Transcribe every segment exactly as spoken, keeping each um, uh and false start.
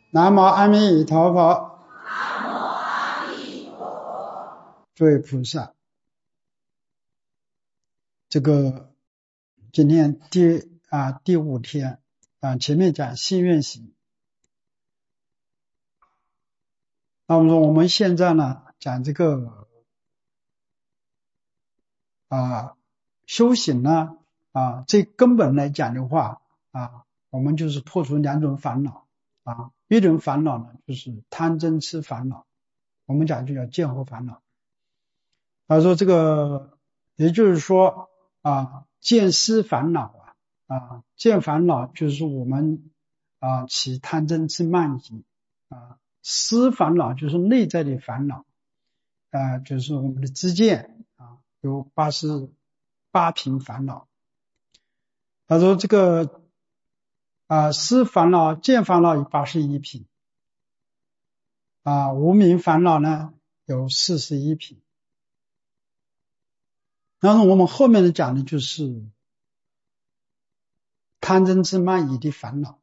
南无阿弥陀佛。 南无阿弥陀佛。 诸位菩萨，这个今天第啊第五天啊，前面讲信愿行，那么说我们现在呢讲这个啊修行呢啊，最根本来讲的话啊，我们就是破除两种烦恼啊，一种烦恼呢就是贪嗔痴烦恼，我们讲就叫见惑烦恼。他说这个也就是说啊，见思烦恼啊啊，见烦恼就是我们啊起贪嗔痴慢疑啊，思烦恼就是内在的烦恼啊，就是我们的知见啊，有八十八品烦恼。他说这个啊思烦恼见烦恼有八十一品啊，无明烦恼呢有四十一品。然后我们后面的讲的就是贪嗔痴慢疑的烦恼。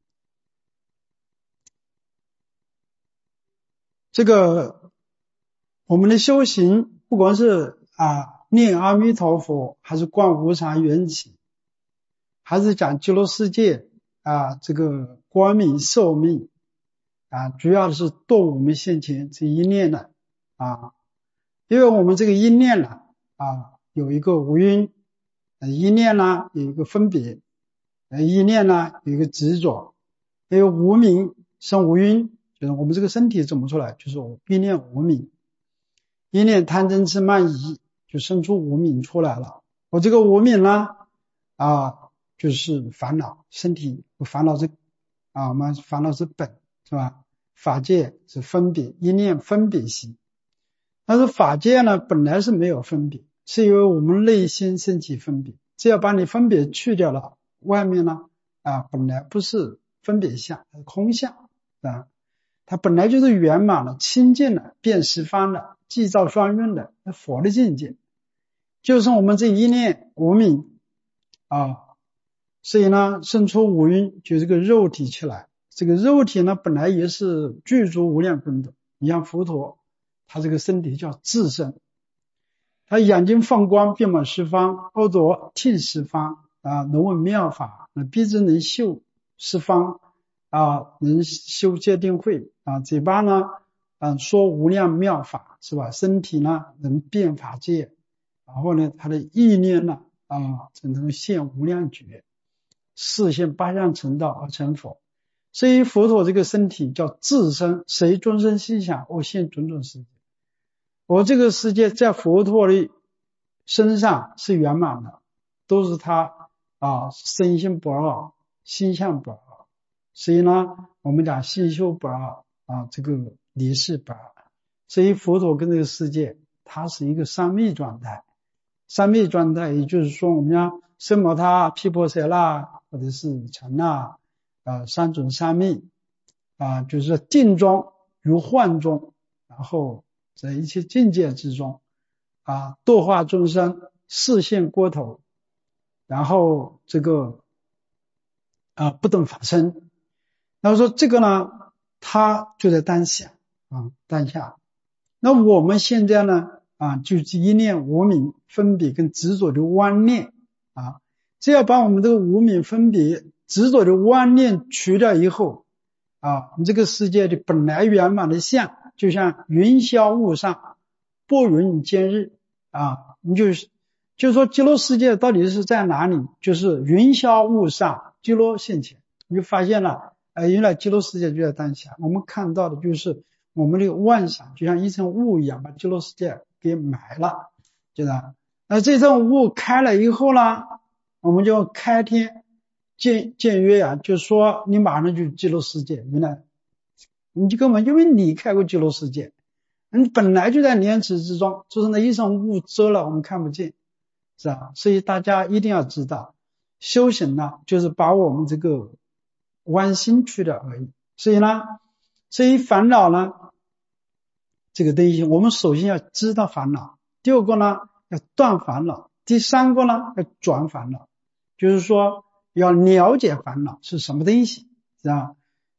这个我们的修行，不管是啊念阿弥陀佛，还是观无常缘起，还是讲极乐世界啊这个光明寿命啊，主要的是度我们现前这一念的啊，因为我们这个一念呢啊有一个无因，一念呢有一个分别，一念呢有一个执着，因为无明生无因，就是我们这个身体怎么出来，就是一念无明，一念贪嗔痴慢疑，就生出无明出来了。我这个无明呢啊就是烦恼，身体烦恼是啊我们烦恼是本，是吧？法界是分别，一念分别心。但是法界呢本来是没有分别，是因为我们内心升起分别，只要把你分别去掉了，外面呢啊本来不是分别相，是空相啊，它本来就是圆满的、清净的、遍十方的、寂照双运的佛的境界，就是我们这一念无明啊，所以呢生出五蕴，就这个肉体起来。这个肉体呢本来也是具足无量功德，你像佛陀他这个身体叫智身，他眼睛放光遍满十方，耳朵听十方啊，能闻妙法，鼻子能嗅十方啊，能修戒定慧啊，嘴巴呢啊说无量妙法，是吧？身体呢能遍法界，然后呢他的意念呢啊能现无量觉，示现八相成道而成佛。所以佛陀这个身体叫智身，随众生心想，我现种种世界。我这个世界在佛陀的身上是圆满的，都是他啊身心不二，心相不二。所以呢我们讲心修不二啊，这个离世不二。所以佛陀跟这个世界它是一个三昧状态，三昧状态也就是说我们讲奢摩他、毗婆舍那或者是禅那啊三种三昧啊，就是说定中如幻中，然后在一切境界之中啊度化众生，示现锅头，然后这个啊不等法身。那说这个呢它就在当下啊当下。那我们现在呢啊就是一念无明分别跟执着的妄念啊，只要把我们这个无明分别执着的妄念除掉以后啊，你这个世界的本来圆满的相，就像云霄雾上，拨云见日啊，你就是就是说极乐世界到底是在哪里，就是云霄雾上，极乐现前。你就发现了呃，原来极乐世界就在当下，我们看到的就是我们的妄想就像一层雾一样把极乐世界给埋了，知道？那这层雾开了以后呢，我们就开天见见月啊，就说你马上就极乐世界，原来你就根本就没离开过极乐世界，你本来就在莲池之中，就是那一层雾遮了，我们看不见，是吧？所以大家一定要知道，修行呢就是把我们这个妄心去掉而已。所以呢所以烦恼呢这个东西我们首先要知道烦恼，第二个呢要断烦恼，第三个呢要转烦恼，就是说要了解烦恼是什么东西，是吧？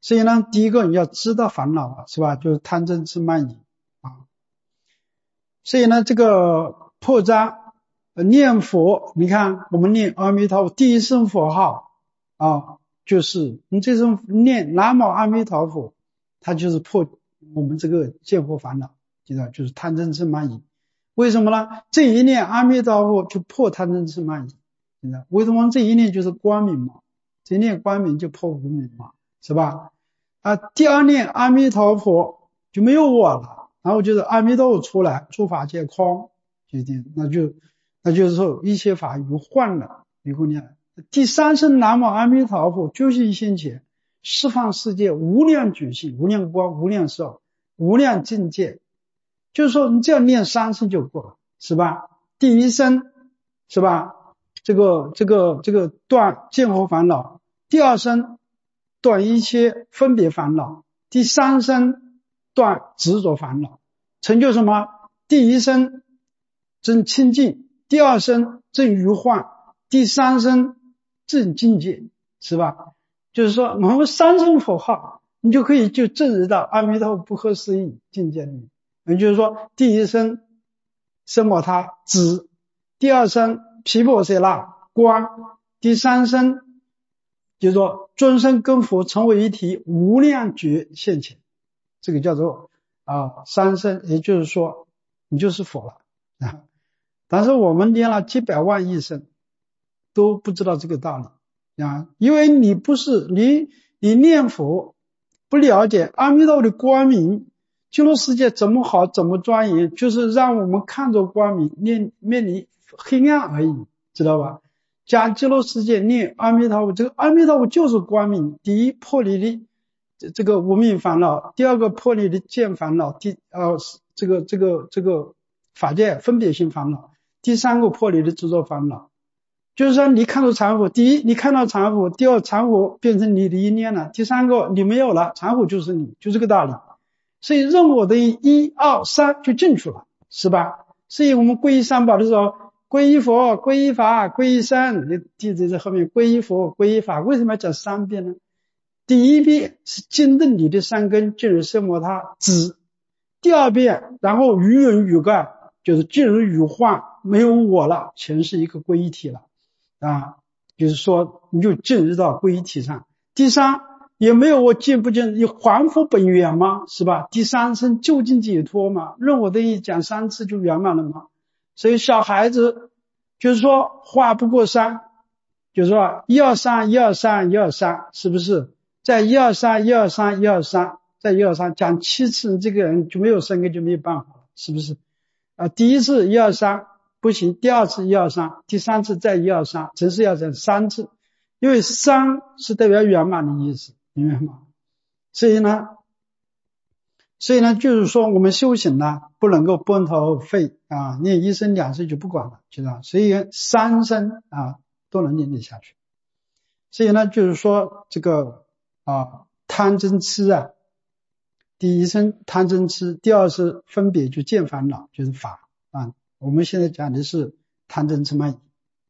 所以呢，第一个你要知道烦恼啊，是吧？就是贪嗔痴慢疑啊。所以呢，这个破障念佛，你看我们念阿弥陀佛第一声佛号啊，就是你这声念南无阿弥陀佛，它就是破我们这个见惑烦恼，知道就是贪嗔痴慢疑。为什么呢？这一念阿弥陀佛就破贪嗔痴慢疑，知道为什么？这一念就是光明嘛，这一念光明就破无明嘛，是吧？啊，第二念阿弥陀佛就没有我了，然后就是阿弥陀佛出来，诸法皆空，决定那就那就是说一切法如幻了，如果念第三声南无阿弥陀佛，就是一心前释放世界无量觉性、无量光、无量寿、无量境界，就是说你只要念三声就够了，是吧？第一声是吧？这个这个这个断见惑烦恼，第二声断一切分别烦恼，第三声断执着烦恼，成就什么？第一声证清净，第二声证余幻，第三声证境界，是吧？就是说我们三声佛号，你就可以就证得到阿弥陀佛不可思议境界里面。也就是说，第一声奢摩他知，第二声毗婆舍那观，第三声就是说尊身跟佛成为一体，无量觉现前，这个叫做啊三声，也就是说你就是佛了啊。但是我们念了几百万亿声都不知道这个道理啊，因为你不是你你念佛不了解阿弥陀佛的光明，极乐世界怎么好怎么庄严，就是让我们看着光明，面面临黑暗而已，知道吧？讲极乐世界念阿弥陀佛，这个阿弥陀佛就是光明。第一破你的这个无明烦恼，第二个破你的见烦恼，第呃这个这个这个法界分别心烦恼，第三个破你的执着烦恼。就是说你看到禅佛，第一你看到禅佛，第二禅佛变成你的一念了，第三个你没有了，禅佛就是你，就这个道理。所以任我的一二三就进去了，是吧？所以我们皈依三宝的时候，皈依佛、皈依法、皈依僧，你记在这后面，皈依佛、皈依法，为什么要讲三遍呢？第一遍是坚定你的三根，进入奢摩他知；第二遍，然后于人于盖，就是进入于幻，没有我了，全是一个归一体了啊，就是说你就进入到归一体上。第三，也没有我进不进，你还复本源吗？是吧？第三声究竟解脱嘛？任我的意讲三次就圆满了吗？所以小孩子就是说话不过三，就是说一二三一二三一二三，是不是？在一二三一二三一二三，在一二三讲七次，这个人就没有生根，就没有办法了，是不是？啊，第一次一二三不行，第二次一二三，第三次再一二三，真是要讲三次，因为三是代表圆满的意思。明白吗？所以呢，所以呢，就是说我们修行呢，不能够奔头费啊，念一声两声就不管了，知道？所以三声啊都能念得下去。所以呢，就是说这个啊贪嗔痴啊，第一声贪嗔痴，第二是分别就见烦恼，就是法啊。我们现在讲的是贪嗔痴慢疑。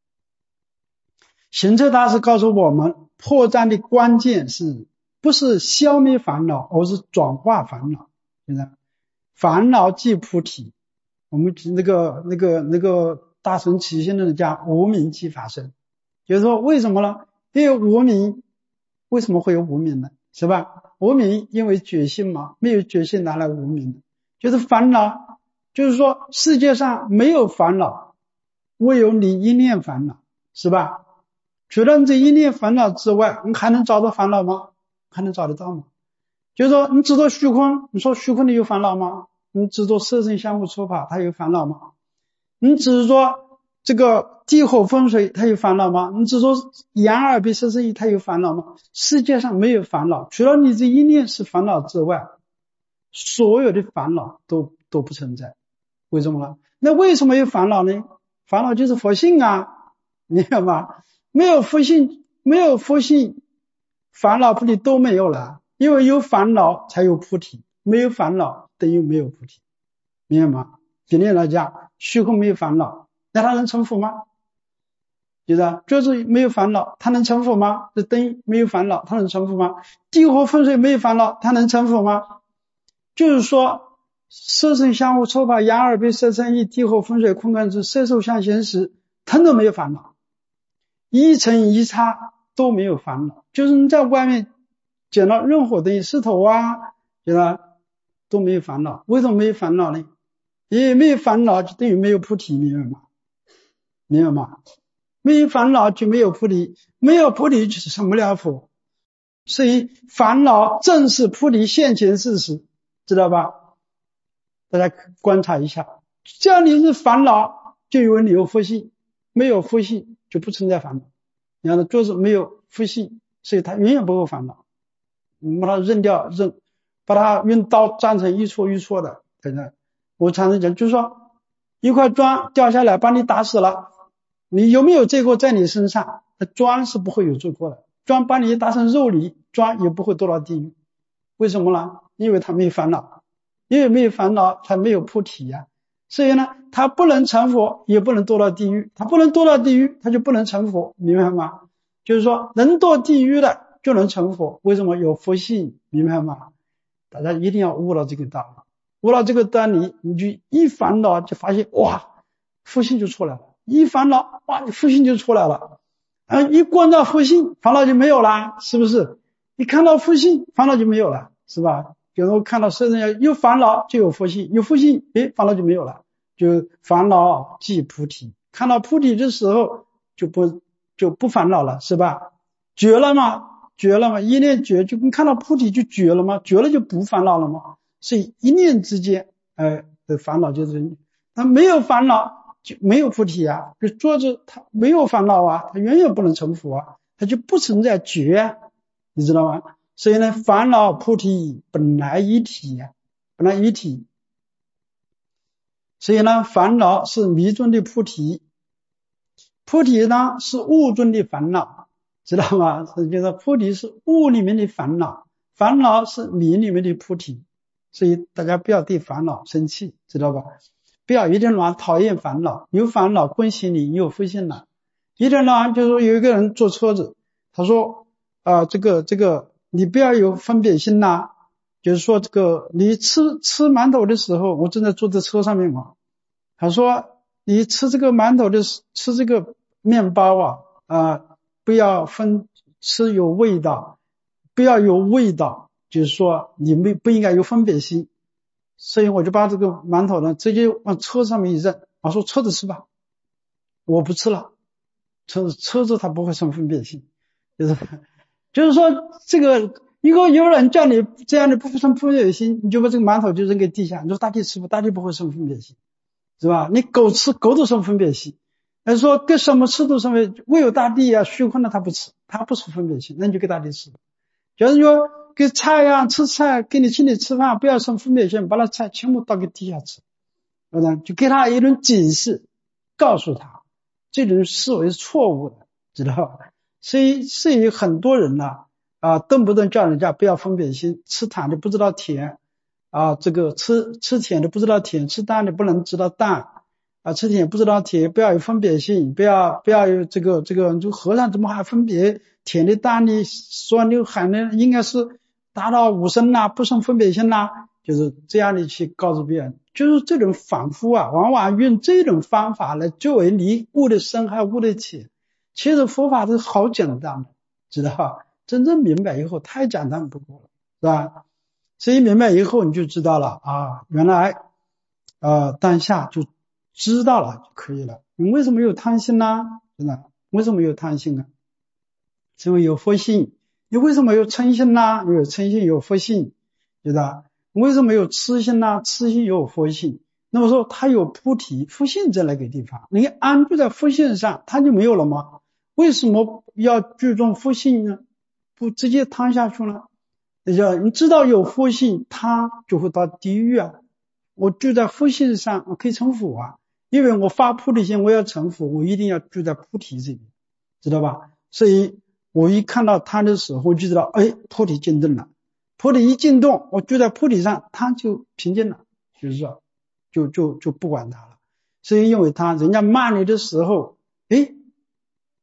行者大师告诉我们，破障的关键是不是消灭烦恼，而是转化烦恼。现在烦恼即菩提，我们那个那个那个大乘起信论讲无明即法身，就是说为什么呢？因为无明，为什么会有无明呢？是吧？无明因为觉性嘛，没有觉性哪来无明？就是烦恼，就是说世界上没有烦恼，唯有你一念烦恼，是吧？除了这一念烦恼之外，你还能找到烦恼吗？还能找得到吗？就是说你执着虚空，你说虚空里有烦恼吗？你执着色身相互触法，它有烦恼吗？你执着这个地火风水，它有烦恼吗？你执着眼耳鼻舌身意，它有烦恼吗？世界上没有烦恼，除了你这一念是烦恼之外，所有的烦恼都都不存在。为什么呢？那为什么有烦恼呢？烦恼就是佛性啊，明白吗？没有佛性，没有佛性，烦恼菩提都没有了。因为有烦恼才有菩提，没有烦恼等于没有菩提，明白吗？举例来讲，虚空没有烦恼，那它能成佛吗？ 就是桌子没有烦恼，它能成佛吗？这灯没有烦恼，它能成佛吗？地火风水没有烦恼，它能成佛吗？就是说色声香味触法眼耳鼻舌身意地火风水空观之色受想行识通通没有烦恼，一尘一刹都没有烦恼。就是你在外面捡到任何东西，石头啊，对吧，都没有烦恼。为什么没有烦恼呢？因为没有烦恼就等于没有菩提，明白吗？明白吗？没有烦恼就没有菩提，没有菩提就是成不了佛。所以烦恼正是菩提现前事实，知道吧？大家观察一下，只要你是烦恼，就以为你有佛性，没有佛性就不存在烦恼。你看桌子没有佛性，所以它永远不会烦恼。你把它扔掉，扔，把它用刀斩成一撮一撮的。等等，我常常讲，就是说一块砖掉下来把你打死了，你有没有罪过在你身上？砖是不会有罪过的，砖把你打成肉泥，砖也不会堕到地狱。为什么呢？因为它没有烦恼，因为没有烦恼，它没有菩提呀、啊。所以呢，它不能成佛，也不能堕到地狱。它不能堕到地狱，它就不能成佛，明白吗？就是说，能堕地狱的就能成佛。为什么？有佛性，明白吗？大家一定要悟到这个道理，悟到这个道理，你就一烦恼就发现哇，佛性就出来了。一烦恼，哇，佛性就出来了。啊，一观到佛性，烦恼就没有了，是不是？一看到佛性，烦恼就没有了，是吧？比如说看到世人有烦恼就有佛性，有佛性，诶，烦恼就没有了，就烦恼即菩提。看到菩提的时候就不就不烦恼了，是吧？绝了吗？绝了吗？一念绝，就跟看到菩提就绝了吗？绝了就不烦恼了吗？所以一念之间，呃，的烦恼就是，他没有烦恼就没有菩提啊。就桌子它没有烦恼啊，它永远不能成佛啊，它就不存在绝啊，你知道吗？所以呢，烦恼菩提本来一体呀、啊，本来一体。所以呢，烦恼是迷中的菩提，菩提呢是悟中的烦恼，知道吗？就是菩提是悟里面的烦恼，烦恼是迷里面的菩提。所以大家不要对烦恼生气，知道吧？不要一天到晚讨厌烦恼，有烦恼恭喜你，你有福性了。一天到晚就说有一个人坐车子，他说啊、呃，这个这个你不要有分别心呐，就是说这个你吃吃馒头的时候，我正在坐在车上面嘛，他说你吃这个馒头的吃这个面包啊啊、呃，不要分吃有味道，不要有味道，就是说你没不应该有分别心。所以我就把这个馒头呢直接往车上面一扔，我说车子吃吧，我不吃了。车子车子它不会生分别心，就是就是说这个如果有人叫你这样的不生分别心，你就把这个馒头就扔给地下，你说大地吃不，大地不会生分别心，是吧？你狗吃狗都生分别心，那说跟什么吃都生分别，唯有大地啊虚空的它不吃，它不生分别心，那你就给大地吃。就是说跟菜呀、啊、吃菜跟你请你吃饭不要生分别心，把那菜全部倒给地下吃，就给他一种警示，告诉他这种思维是错误的，知道吧？所以所以很多人呢啊，动不动叫人家不要分别心，吃糖的不知道甜啊，这个吃吃甜的不知道甜，吃淡的不能知道淡啊，吃甜不知道甜，不要有分别心，不要不要有这个这个，就和尚怎么还分别甜的淡的，酸的寒的，应该是达到无生啦，不生分别心啦，就是这样的去告诉别人。就是这种反复啊，往往用这种方法来作为你悟的深还悟的浅。其实佛法是好简单的，知道吧？真正明白以后太简单不过了，是吧？所以明白以后你就知道了啊，原来呃当下就知道了就可以了。你为什么有贪心呢？真的，为什么有贪心啊？是因为有佛性。你为什么有嗔心呢？有嗔心有佛性，知道？为什么有痴心呢？痴心有佛性。那么说它有菩提佛性在那个地方，你安住在佛性上，它就没有了吗？为什么要注重佛性呢？不直接贪下去呢？你知道有佛性，它就会到地狱啊。我住在佛性上，我可以成佛啊，因为我发菩提心，我要成佛，我一定要住在菩提这里，知道吧？所以我一看到它的时候，我就知道，哎，菩提进动了。菩提一进动，我住在菩提上，它就平静了，就是说，就就就不管它了。所以因为它人家骂你的时候，哎，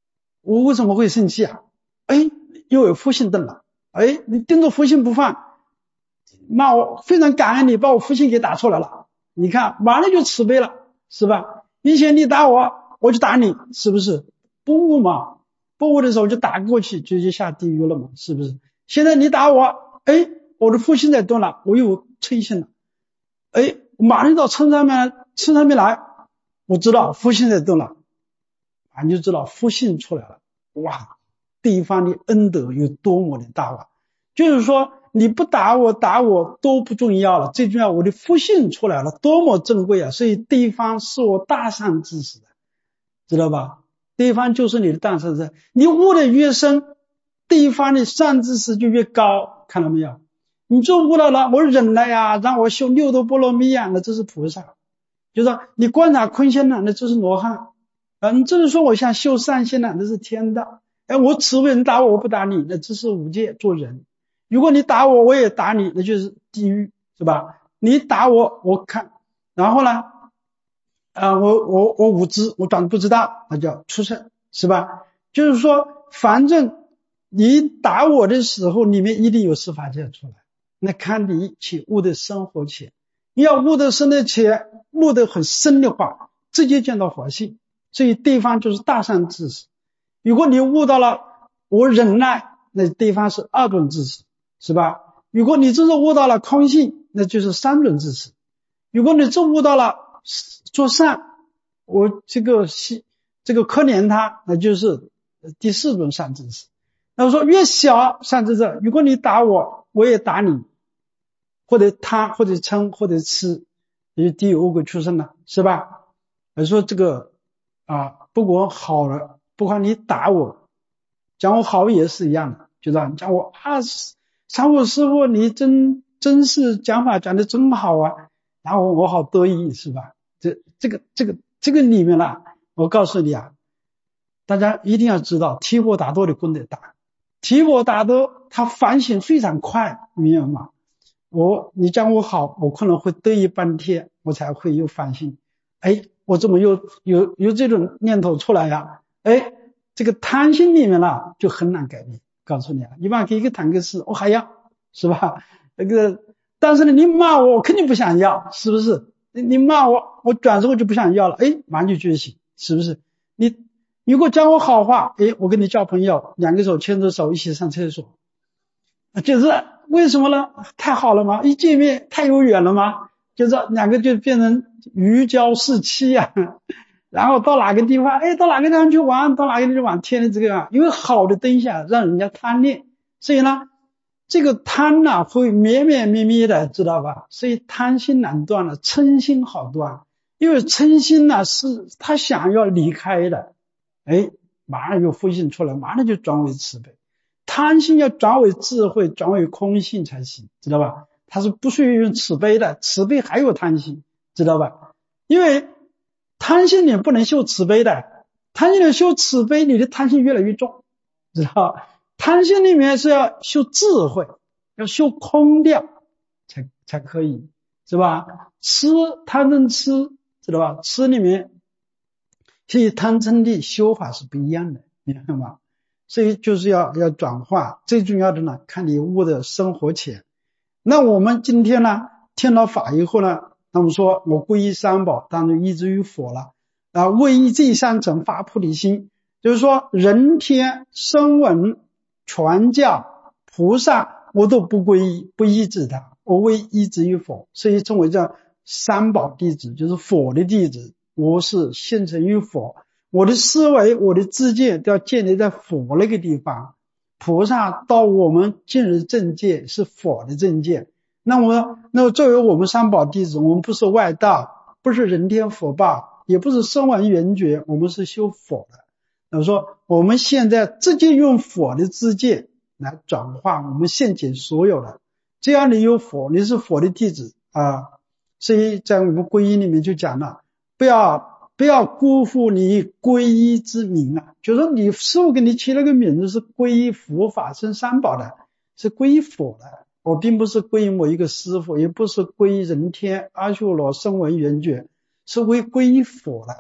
我为什么会生气啊？哎，又有福星灯了，哎，你盯着福星不放，骂我，非常感恩你把我福星给打出来了，你看马上就慈悲了，是吧？以前你打我我就打你，是不是？不悟嘛，不悟的时候就打过去，直接下地狱了嘛，是不是？现在你打我，哎，我的福星在动了，我有嗔心了，哎，马上到嗔上面嗔上面来，我知道福星在动了，啊，你就知道福星出来了，哇，对方的恩德有多么的大啊！就是说你不打我打我都不重要了，最重要我的福星出来了，多么珍贵啊！所以对方是我大善知识的，知道吧？对方就是你的大善知识，你悟的越深，对方的善知识就越高，看到没有？你就悟到了，我忍耐呀，让我修六度波罗蜜呀，那这是菩萨；就是你观察空性了，那这是罗汉。啊，你这是说我想修善心了，那是天道。哎，我慈悲，人打我我不打你，那这是五戒做人。如果你打我我也打你，那就是地狱，是吧？你打我我看，然后呢啊、呃，我我我无知，我装不知道，那叫畜生，是吧？就是说反正你打我的时候里面一定有司法界出来，那看你去悟的生活浅，你要悟的深的浅，悟的很深的话，直接见到佛性，所以对方就是大善知识。如果你悟到了我忍耐，那对方是二种知识，是吧？如果你真是悟到了空性，那就是三种知识。如果你真悟到了做善，我这个这个可怜他，那就是第四种善知识。那我说越小善知识，如果你打我我也打你，或者贪或者嗔或者痴，也就地狱恶鬼畜生了，是吧？我说这个啊，不管好了，不管你打我讲我好也是一样的，就这样讲我啊，常务师傅你真真是讲法讲的真好啊，然后我好得意，是吧？这这个这个这个里面啦，我告诉你啊，大家一定要知道提婆达多的功德大，提婆达多他反省非常快，明白吗？我你讲我好，我可能会得意半天，我才会有反省，哎，我怎么有有有这种念头出来呀？哎，这个贪心里面啦就很难改变，告诉你啊，一般给一个坦克斯我还要，是吧？那个但是呢你骂我我肯定不想要，是不是？你骂我我转身我就不想要了，哎，马上就觉醒，是不是？你如果讲我好话，哎，我跟你交朋友，两个手牵着手一起上厕所，就是为什么呢？太好了吗？一见面太有缘了吗？就是两个就变成如胶似漆啊。然后到哪个地方，哎，到哪个地方去玩，到哪个地方玩，天天这个啊，因为好的东西啊，让人家贪恋，所以呢，这个贪呐、啊、会绵绵密密的，知道吧？所以贪心难断了，嗔心好断，因为嗔心呢、啊、是他想要离开的，哎，马上就复性出来，马上就转为慈悲。贪心要转为智慧，转为空性才行，知道吧？它是不属于用慈悲的，慈悲还有贪心，知道吧？因为贪心你不能修慈悲的，贪心你修慈悲，你的贪心越来越重，知道吧？贪心里面是要修智慧，要修空掉才才可以，是吧？吃贪嗔痴，知道吧？吃里面所以贪嗔的修法是不一样的，明白吗？所以就是要要转化，最重要的呢，看你悟的生活浅。那我们今天呢，听了法以后呢，他们说我皈依三宝，当然依之于佛了啊，为依这三乘发菩提心，就是说人天声闻传教菩萨我都不皈依，不依止他，我为依止于佛，所以称为叫三宝弟子，就是佛的弟子，我是现成于佛。我的思维我的知见都要建立在佛那个地方，菩萨到我们进入正界是佛的正界，那么那么作为我们三宝弟子，我们不是外道，不是人天福报，也不是声闻缘觉，我们是修佛的。那么说我们现在直接用佛的知见来转化我们现前所有的，只要你有佛，你是佛的弟子啊，所以在我们皈依里面就讲了，不要不要辜负你皈依之名啊！就是说你师父给你起了个名字是皈依佛法僧三宝的，是皈依佛的。我并不是皈依某一个师父，也不是皈依人天阿修罗声闻缘觉，是为皈依佛的。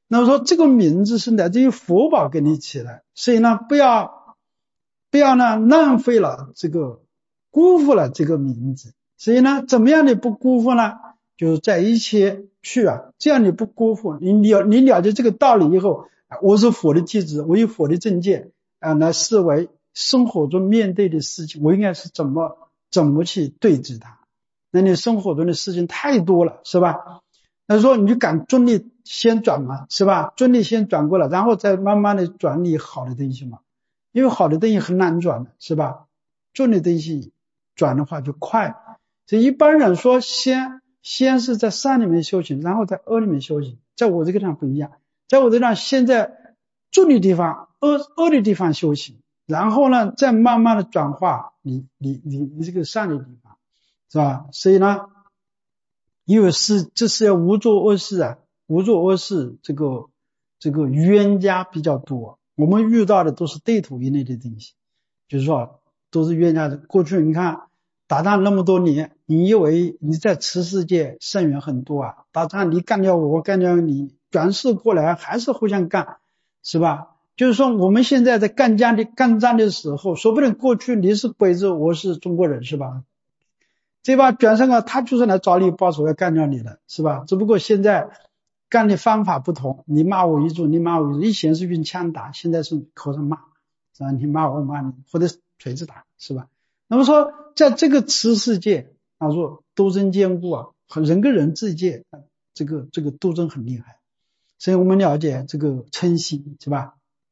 那么说这个名字是来自于佛宝给你起来，所以呢不要不要呢浪费了这个，辜负了这个名字。所以呢怎么样你不辜负呢？就是在一起去啊，这样你不辜负，你了你了解这个道理以后，我是佛的弟子，我有佛的正见啊，来视为生活中面对的事情，我应该是怎么怎么去对峙它。那你生活中的事情太多了，是吧？那说你就敢专力先转嘛，是吧？专力先转过来，然后再慢慢的转你好的东西嘛，因为好的东西很难转的，是吧？专利东西转的话就快，所以一般人说先先是在善里面修行，然后在恶里面修行，在我这个地方不一样，在我这地方先在重的地方恶恶的地方修行，然后呢再慢慢的转化你你你你这个善的地方，是吧？所以呢因为是这是要无作恶事啊，无作恶事这个这个冤家比较多，我们遇到的都是对土一类的东西，就是说都是冤家的。过去你看打仗那么多年，你以为你在此世界胜缘很多啊？打仗你干掉我，我干掉你，转世过来还是互相干，是吧？就是说我们现在在干仗的干仗的时候，说不定过去你是鬼子，我是中国人，是吧？这把转身啊，他就是来找你报仇要干掉你的，是吧？只不过现在干的方法不同，你骂我一句，你骂我一句，以前是用枪打，现在是口上骂，是吧？你骂我骂你，或者锤子打，是吧？那么说在这个此世界啊，说斗争坚固啊，和人跟人之间这个这个斗争很厉害，所以我们了解这个嗔心，是吧？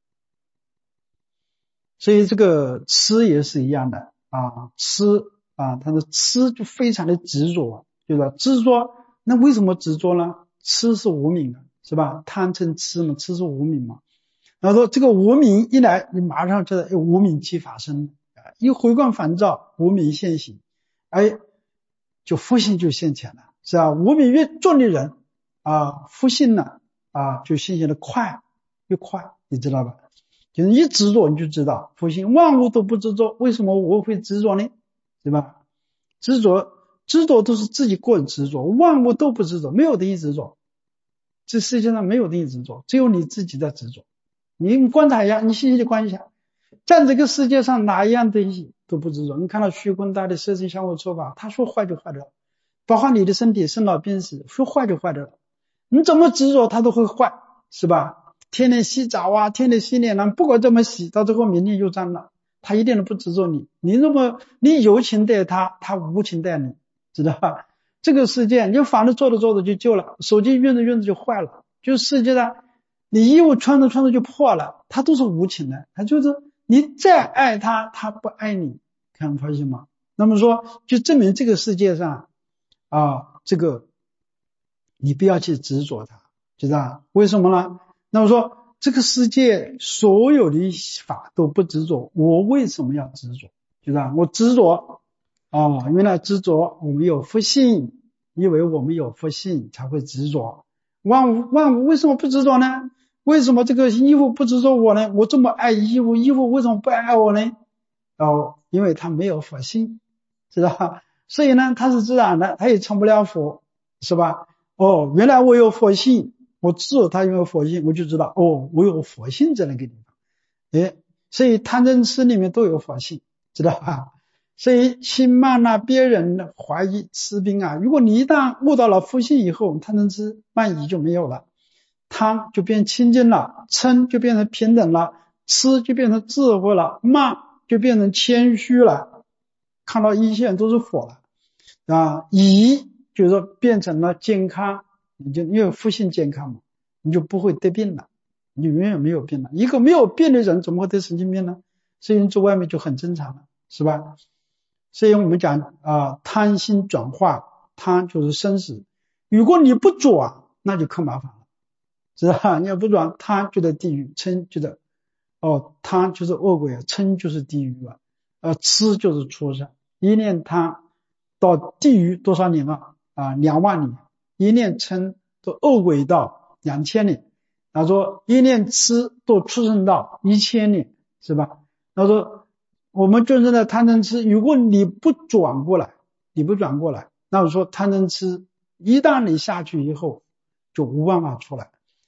所以这个痴也是一样的啊，痴啊，他的痴就非常的执着，对吧？执着，那为什么执着呢？痴是无明啊，是吧？贪嗔痴嘛，痴是无明嘛。然后说这个无明一来，你马上知道有无明气发生，一回光返照，无明现行，哎，就福性就现前了，是吧？无明越重的人啊，福性呢啊就现前的快越快，你知道吧？就是一执着你就知道福性，万物都不执着，为什么我会执着呢？对吧？执着执着都是自己个人执着，万物都不执着，没有东西执着，这世界上没有东西执着，只有你自己在执着。你观察一下，你细细的观一下，在这个世界上哪一样东西都不执着。你看到虚空大的色身相互错法，他说坏就坏的了，包括你的身体生老病死，说坏就坏的了，你怎么执着它都会坏，是吧？天天洗澡啊，天天洗脸啊，不管怎么洗，到最后明天又脏了，他一点都不执着你。你如果你有情待他，他无情待你，知道吧？这个世界你房子做着做着就旧了，手机用着用着就坏了，就世界上你衣服穿着穿着就破了，他都是无情的，他就是你再爱他，他不爱你，看发现吗？那么说就证明这个世界上啊，这个你不要去执着它，知道为什么呢？那么说这个世界所有的法都不执着，我为什么要执着？知道我执着哦，原来执着我们有福性，因为我们有福性才会执着。万物万物为什么不执着呢？为什么这个衣服不执着我呢？我这么爱衣服，衣服为什么不爱我呢？哦，因为它没有佛性，知道吧？所以呢它是自然的，它也成不了佛，是吧？哦，原来我有佛性，我知道它有佛性，我就知道哦，我有佛性在那个地方。哎，所以贪嗔痴里面都有佛性，知道吧？所以轻慢啊，别人的怀疑吃兵啊，如果你一旦悟到了佛性以后，贪嗔痴慢疑就没有了，贪就变清净了，嗔就变成平等了，痴就变成智慧了，慢就变成谦虚了，看到一切都是佛了啊，疑就是说变成了健康，你就因为福性健康嘛，你就不会得病了，你永远没有病了。一个没有病的人怎么会得神经病呢？所以你在外面就很正常了，是吧？所以我们讲啊，贪心转化，贪就是生死，如果你不转那就可麻烦了，知道吧？你要不转，贪就在地狱，嗔就在哦，贪就是恶鬼啊，嗔就是地狱啊，呃，痴就是畜生，一念贪到地狱多少年了啊？两万年，一念嗔到恶鬼道两千年，他说一念痴到畜生道一千年，是吧？他说我们众生的贪嗔痴，如果你不转过来，你不转过来，那我说贪嗔痴一旦你下去以后就无办法出来。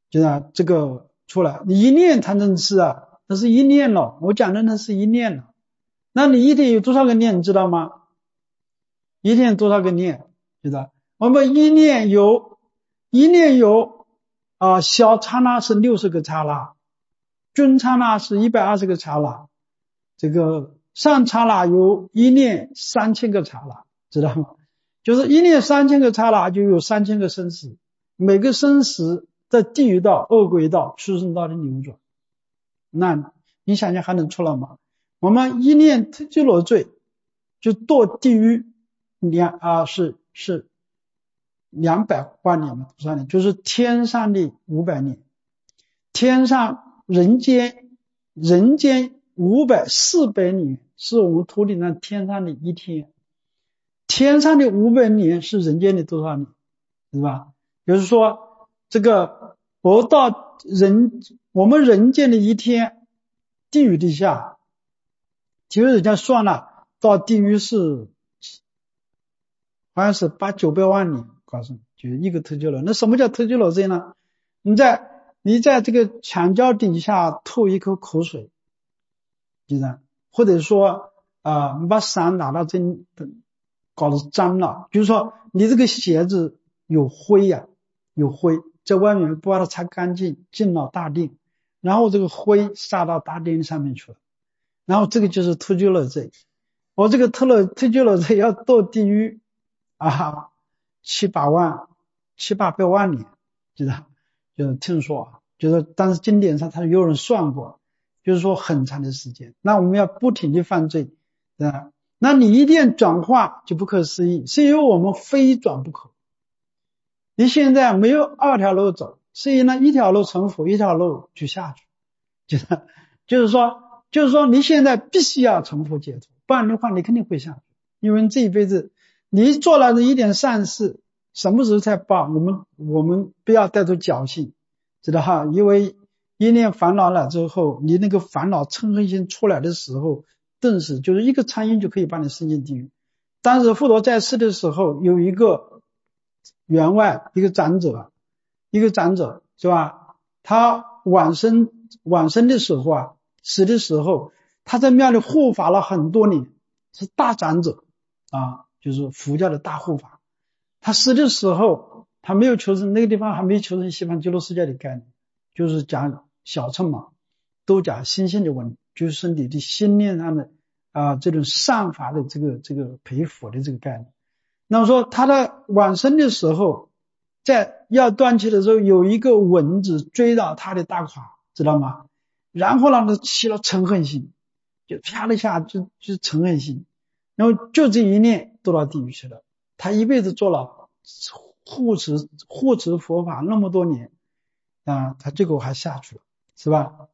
就是这个出来，你一念才能吃啊，那是一念了，我讲的那是一念了。那你一天有多少个念，你知道吗？一天有多少个念，知道？我们一念有，一念有啊，小刹那是六十个刹那，中刹那是一百二十个刹那，这个上刹那有一念三千个刹那，知道吗？就是一念三千个刹那就有三千个生死，每个生死在地狱道、恶鬼道、畜生道的流转，那你想想还能出来吗？我们一念特拘罗罪就堕地狱两啊是是两百万年嘛，多少年？就是天上的五百年，天上人间人间五百四百年是我们土地上天上的一天，天上的五百年是人间的多少年，是吧？比如说这个我到人我们人间的一天，地狱底下，其实人家算了，到地狱是好像是八九百万年，告诉你，就是一个特拘罗。那什么叫特拘罗罪呢？你在你在这个墙角底下吐一口口水，记得，或者说啊、呃，你把伞拿到这搞得脏了，就是说你这个鞋子有灰呀、啊，有灰在外面不把它擦干净，进了大殿，然后这个灰撒到大殿上面去了，然后这个就是特拘罗罪。我这个特了特拘罗罪要堕地狱啊，七八万七八百万年，知道？就是听说啊，就是但是经典上他有人算过，就是说很长的时间。那我们要不停地犯罪，对吧？那你一定转化就不可思议，是因为我们非转不可。你现在没有二条路走，是因为一条路成佛，一条路就下去，就是就是说就是说你现在必须要成佛解脱，不然的话你肯定会下去。因为这一辈子你做了一点善事，什么时候才报？我们我们不要带着侥幸，知道哈？因为一念烦恼了之后，你那个烦恼嗔恨心出来的时候，顿时就是一个苍蝇就可以把你伸进地狱。当时佛陀在世的时候，有一个员外，一个长者，一个长者是吧？他往生往生的时候啊，死的时候，他在庙里护法了很多年，是大长者啊，就是佛教的大护法。他死的时候，他没有求生，那个地方还没有求生西方极乐世界的概念，就是讲小乘嘛，都讲心性的问题，就是身体的心念上的啊这种善法的这个这个培福的这个概念。那么说他在往生的时候，在要断气的时候，有一个蚊子追到他的大胯，知道吗？然后让他起了嗔恨心，就啪了一下就就嗔恨心，然后就这一念堕到地狱去了。他一辈子做了护持护持佛法那么多年啊，他结果还下去了，是吧？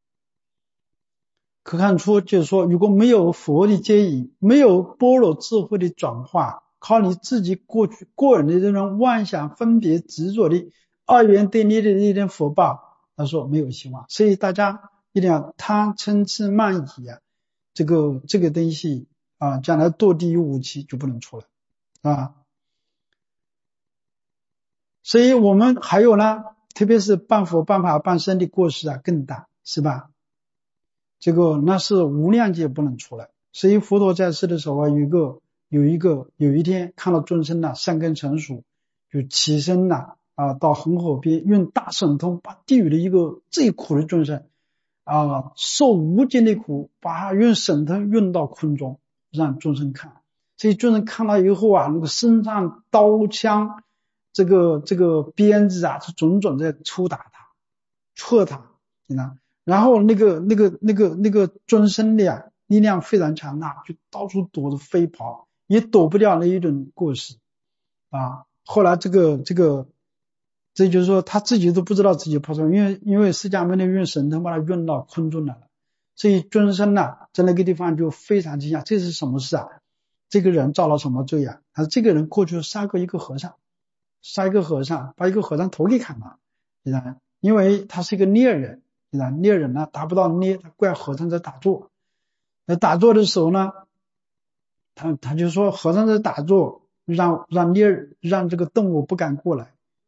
可看出就是说，如果没有佛的接引，没有般若智慧的转化，靠你自己过去个人的这种妄想分别执着的二元对立的一点福报，他说没有希望。所以大家一定要贪嗔痴慢疑啊，这个这个东西啊，将来堕地狱五期就不能出来啊。所以我们还有呢，特别是半佛半法半身的过失啊更大，是吧？这个那是无量劫不能出来。所以佛陀在世的时候啊，有一个有一个有一天看到众生呢善根成熟，就起身呢啊到恒河边，用大神通把地狱的一个最苦的众生啊受无尽的苦，把他用神通运到空中让众生看。所以众生看到以后啊，那个身上刀枪这个这个鞭子啊是种种在抽打他戳他，你看，然后那个那个那个那个众生的呀力量非常强大，就到处躲着飞跑，也躲不掉那一种过失啊。后来这个这个这就是说他自己都不知道自己跑出来，因为因为释迦牟尼用神通把他运到空中来了，所以众生呢在那个地方就非常惊讶，这是什么事啊？这个人造了什么罪啊？他说这个人过去杀过一个和尚，杀一个和尚，把一个和尚头给砍了，你看，因为他是一个猎人，你看猎人呢达不到猎，他怪和尚在打坐。在打坐的时候呢，他他就说和尚在打坐，让让猎让这个动物不敢过来，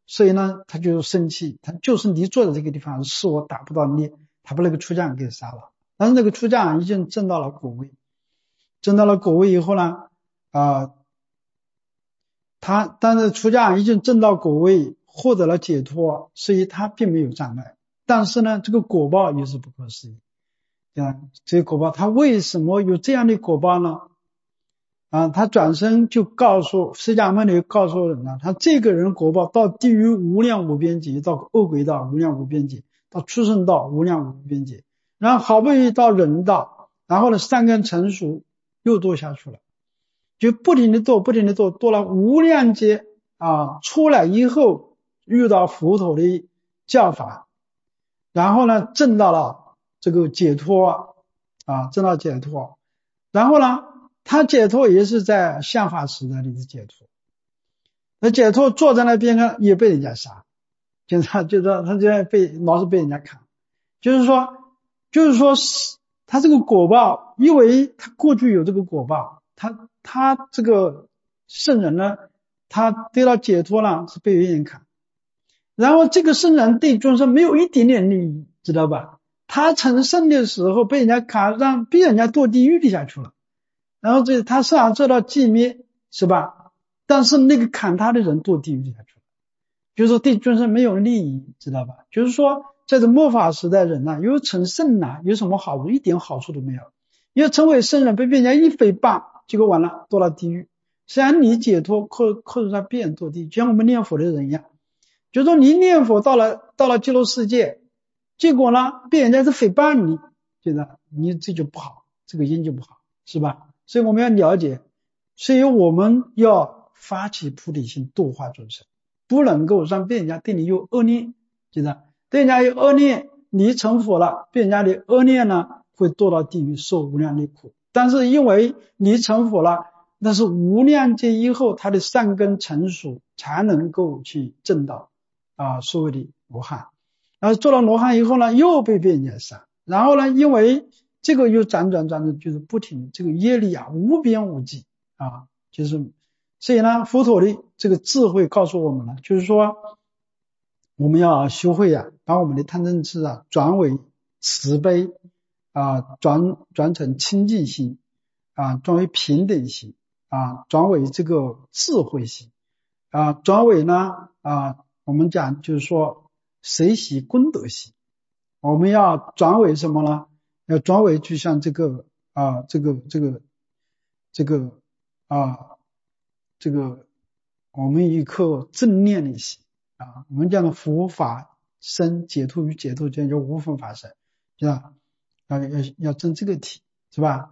所以呢他就生气，他就是你坐在这个地方是我打不到你，他把那个出家人给杀了。但是那个出家人已经证到了果位，证到了果位以后呢啊、呃，他但是出家人已经证到果位，获得了解脱，所以他并没有障碍。但是呢这个果报也是不可思议啊，这个果报他为什么有这样的果报呢？啊，他转身就告诉释迦牟尼告诉人了，他这个人果报到地狱无量无边界，到恶鬼道无量无边界，到畜生道无量无边界，然后好不容易到人道，然后呢善根成熟又堕下去了，就不停的堕不停的堕，堕了无量劫啊，出来以后遇到佛陀的教法，然后呢证到了这个解脱啊，证到解脱，然后呢他解脱也是在相法时代里的解脱，那解脱坐在那边呢也被人家杀，就是他就说他就被老是被人家砍，就是说就是说他这个果报，因为他过去有这个果报，他他这个圣人呢，他得到解脱了是被别人砍，然后这个圣人对众生没有一点点利益，知道吧？他成圣的时候被人家砍，让逼人家堕地狱里下去了。然后这他虽然受到寂灭，是吧？但是那个砍他的人堕地狱里下去了，就是说对众生没有利益，知道吧？就是说在这末法时代人呢、啊，因为成圣呢、啊、有什么好处？一点好处都没有。因为成为圣人被别人家一诽谤，结果完了堕了地狱。虽然你解脱，可可是他别人堕地狱，就像我们念佛的人一样，就是说你念佛到了到了极乐世界，结果呢被人家是诽谤你，觉得你这就不好，这个因就不好，是吧？所以我们要了解，所以我们要发起菩提心度化众生，不能够让别人家对你有恶念，记得对人家有恶念，你成佛了，别人家的恶念呢会堕到地狱受无量的苦，但是因为你成佛了，那是无量劫以后他的善根成熟才能够去证到啊所谓的罗汉，然后做了罗汉以后呢又被别人家杀，然后呢因为这个又辗转转转，就是不停，这个业力啊无边无际啊，就是所以呢佛陀的这个智慧告诉我们了，就是说我们要学会啊把我们的贪嗔痴啊转为慈悲啊，转转成清净心啊，转为平等心啊，转为这个智慧心啊，转为呢啊我们讲就是说随喜功德心，我们要转为什么呢？要转为就像这个啊，这个这个这个啊，这个我们一颗正念的心啊，我们讲的佛法生解脱与解脱间就无分法生，是吧？要要要证这个体，是吧？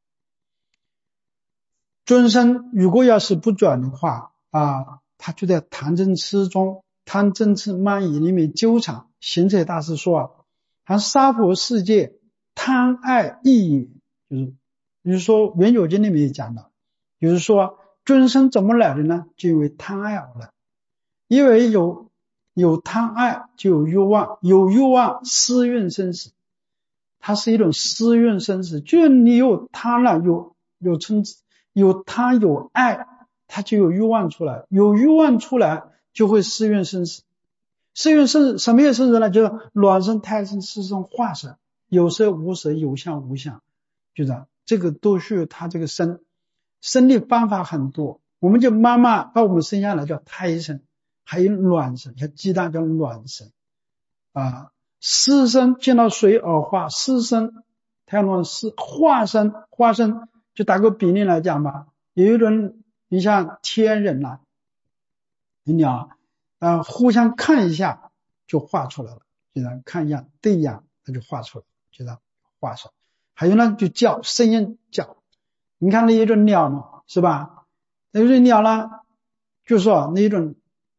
众生如果要是不转的话啊，他就在贪嗔痴中，贪嗔痴慢疑里面纠缠。行者大师说啊，他娑婆世界贪爱意也，就是就是说圆觉经里面也讲的，就是说众生怎么来的呢？就因为贪爱而来，因为有有贪爱就有欲望，有欲望思运生死，它是一种思运生死，就是你有贪了，有有嗔有贪有爱，它就有欲望出来，有欲望出来就会思运生死。思运生什么也生死呢？就是卵生胎生湿生化生，有色无色，有相无相，就是这个都是它这个生生的方法很多，我们就妈妈把我们生下来叫胎生，还有卵生，像鸡蛋叫卵生啊，湿生见到水而化，湿生太阳湿化生，化生就打个比例来讲吧，有一种你像天人呐、啊，你鸟啊，互相看一下就画出来了，就这样看一下对一样，它就画出来了，就这样画上。还有呢，就叫声音叫，你看那一种鸟嘛，是吧？那种鸟呢，就说那一种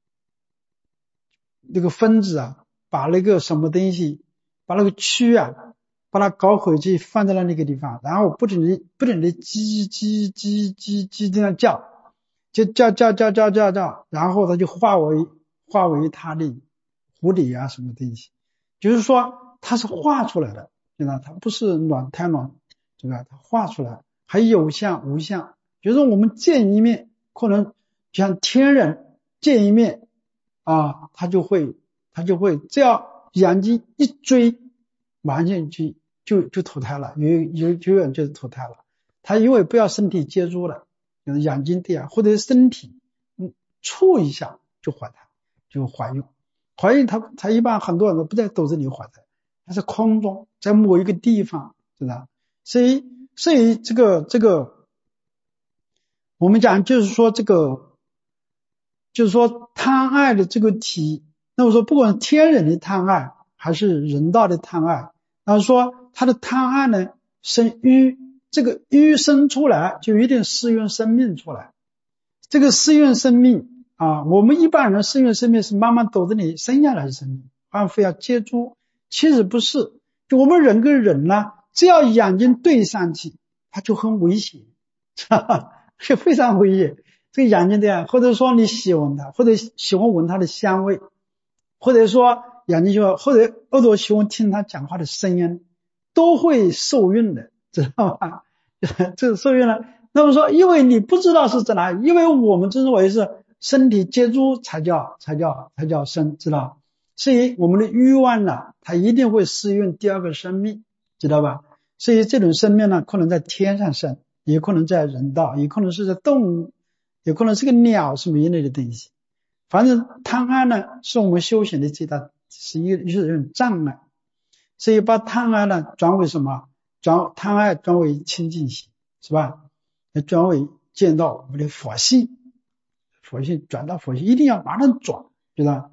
那个分子啊，把那个什么东西，把那个蛆啊，把它搞回去放在了那个地方，然后不停的不停的叽叽叽叽叽这样叫，就叫叫叫叫叫叫，然后它就化为化为它的蝴蝶啊什么东西，就是说它是画出来的，对吧？它不是卵胎卵，对吧？它画出来，还有相无相，就是我们见一面，可能像天人见一面啊，他就会他就会只要眼睛一追，马上就就就投胎了，有有有远就是投胎了。他因为不要身体接触了，眼睛这样或者身体嗯触一下就怀胎，就怀孕。怀孕他他一般很多人都不在肚子里怀胎，他是空中在某一个地方，知道？所以所以这个这个我们讲就是说这个就是说贪爱的这个体，那么说不管天人的贪爱还是人道的贪爱，然后说他的贪爱呢生欲，这个欲生出来就一定适运生命出来。这个适运生命啊，我们一般人适运生命是妈妈肚子里生下来的生命，而非要接触，其实不是。就我们人跟人呢，只要眼睛对上去，它就很危险，是非常危险。这个眼睛这样，或者说你喜欢它，或者喜欢闻它的香味，或者说眼睛就或者耳朵喜欢听它讲话的声音，都会受孕的，知道吧？这是受孕了。那么说，因为你不知道是在哪里，因为我们之所以是身体接触才叫才叫才叫生，知道？所以我们的欲望呢，它一定会适应第二个生命，知道吧？所以这种生命呢，可能在天上生，也可能在人道，也可能是在动物，也可能是个鸟什么一类的东西。反正贪爱呢，是我们修行的最大是一是一种障碍。所以把贪爱呢转为什么？转贪爱转为清净心，是吧？转为见到我们的佛性，佛性转到佛性，一定要马上转，知道？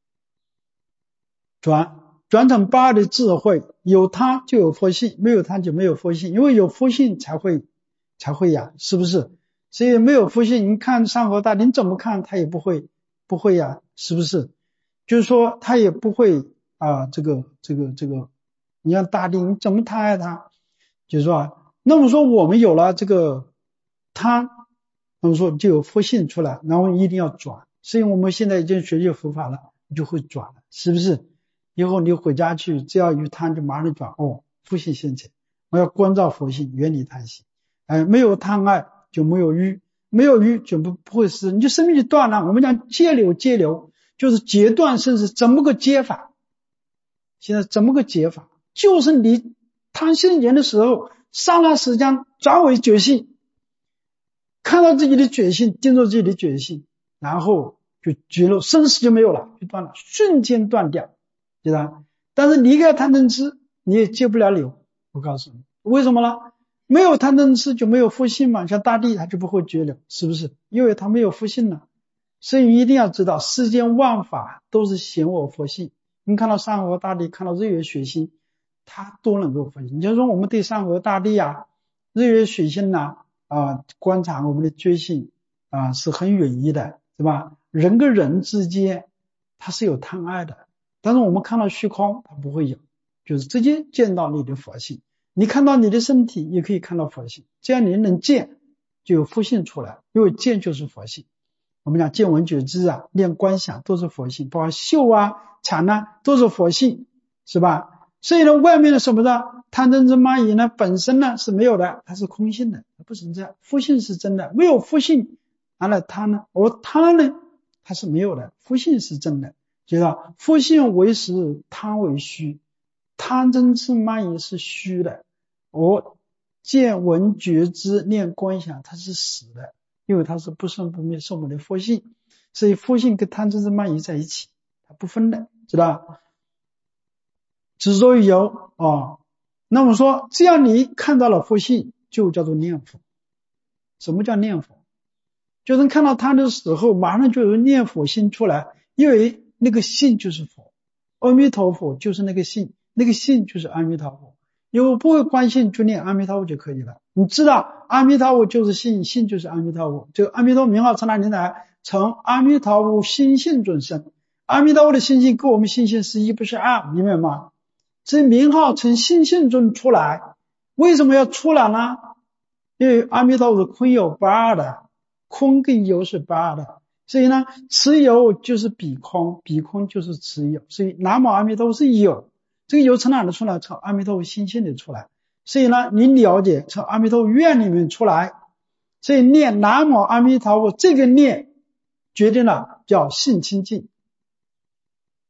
转转成八的智慧，有它就有佛性，没有它就没有佛性，因为有佛性才会才会呀，是不是？所以没有佛性，你看山河大地，你怎么看它也不会不会呀，是不是？就是说它也不会啊，这个这个这个，你像大地，你怎么贪爱它？就是说，那么说我们有了这个贪，那么说就有佛性出来，然后一定要转。所以我们现在已经学习佛法了，你就会转了，是不是？以后你回家去，只要有贪就马上转，哦，佛性现前，我要关照佛性，远离贪心。哎，没有贪爱就没有欲，没有欲就不不会失，你就生命就断了。我们讲截流，截流就是截断生死，怎么个截法？现在怎么个截法？就是你贪心言的时候，刹那时间转为觉性，看到自己的觉性，盯着自己的觉性，然后就绝了，生死就没有了，就断了，瞬间断掉，知道？但是离开贪嗔痴，你也戒不了流。我告诉你，为什么呢？没有贪嗔痴就没有佛性嘛，像大地它就不会绝流，是不是？因为它没有佛性了。所以你一定要知道，世间万法都是显我佛性。你看到山河大地，看到日月水星，它都能够佛性。你就说我们对山河大地啊、日月水星呐、啊，啊，观察我们的觉性啊，是很远一的，是吧？人跟人之间，它是有贪爱的，但是我们看到虚空，它不会有，就是直接见到你的佛性。你看到你的身体，也可以看到佛性，这样你能见，就有佛性出来，因为见就是佛性。我们讲见闻觉知啊，念观想都是佛性，包括嗅啊、禅啊都是佛性，是吧？所以呢，外面的什么的贪嗔痴慢疑呢，本身呢是没有的，它是空性的，它不存在。佛性是真的，没有佛性，哪来贪呢？而贪呢，它是没有的，佛性是真的，知道？佛性为实，贪为虚，贪嗔痴慢疑是虚的，而见闻觉知念观想它是实的。因为它是不生不灭，是我们的佛性，所以佛性跟贪嗔痴慢疑在一起，它不分的，知道？执着于有啊，那么说，只要你看到了佛性，就叫做念佛。什么叫念佛？就是看到它的时候，马上就有念佛心出来，因为那个性就是佛，阿弥陀佛就是那个性，那个性就是阿弥陀佛。因为不会观性，就念阿弥陀佛就可以了。你知道阿弥陀佛就是性，性就是阿弥陀佛。这个阿弥陀名号从哪里来？从阿弥陀佛心性准生。阿弥陀佛的心性跟我们心性是一不是二，明白吗？这名号从心性中出来，为什么要出来呢？因为阿弥陀佛是空有不二的，空跟有是不二的，所以呢，持有就是比空，比空就是持有，所以南无阿弥陀佛是有。这个有从哪里出来？从阿弥陀佛心性里出来。所以呢，你了解从阿弥陀佛愿里面出来，所以念南无阿弥陀佛这个念决定了叫性清净，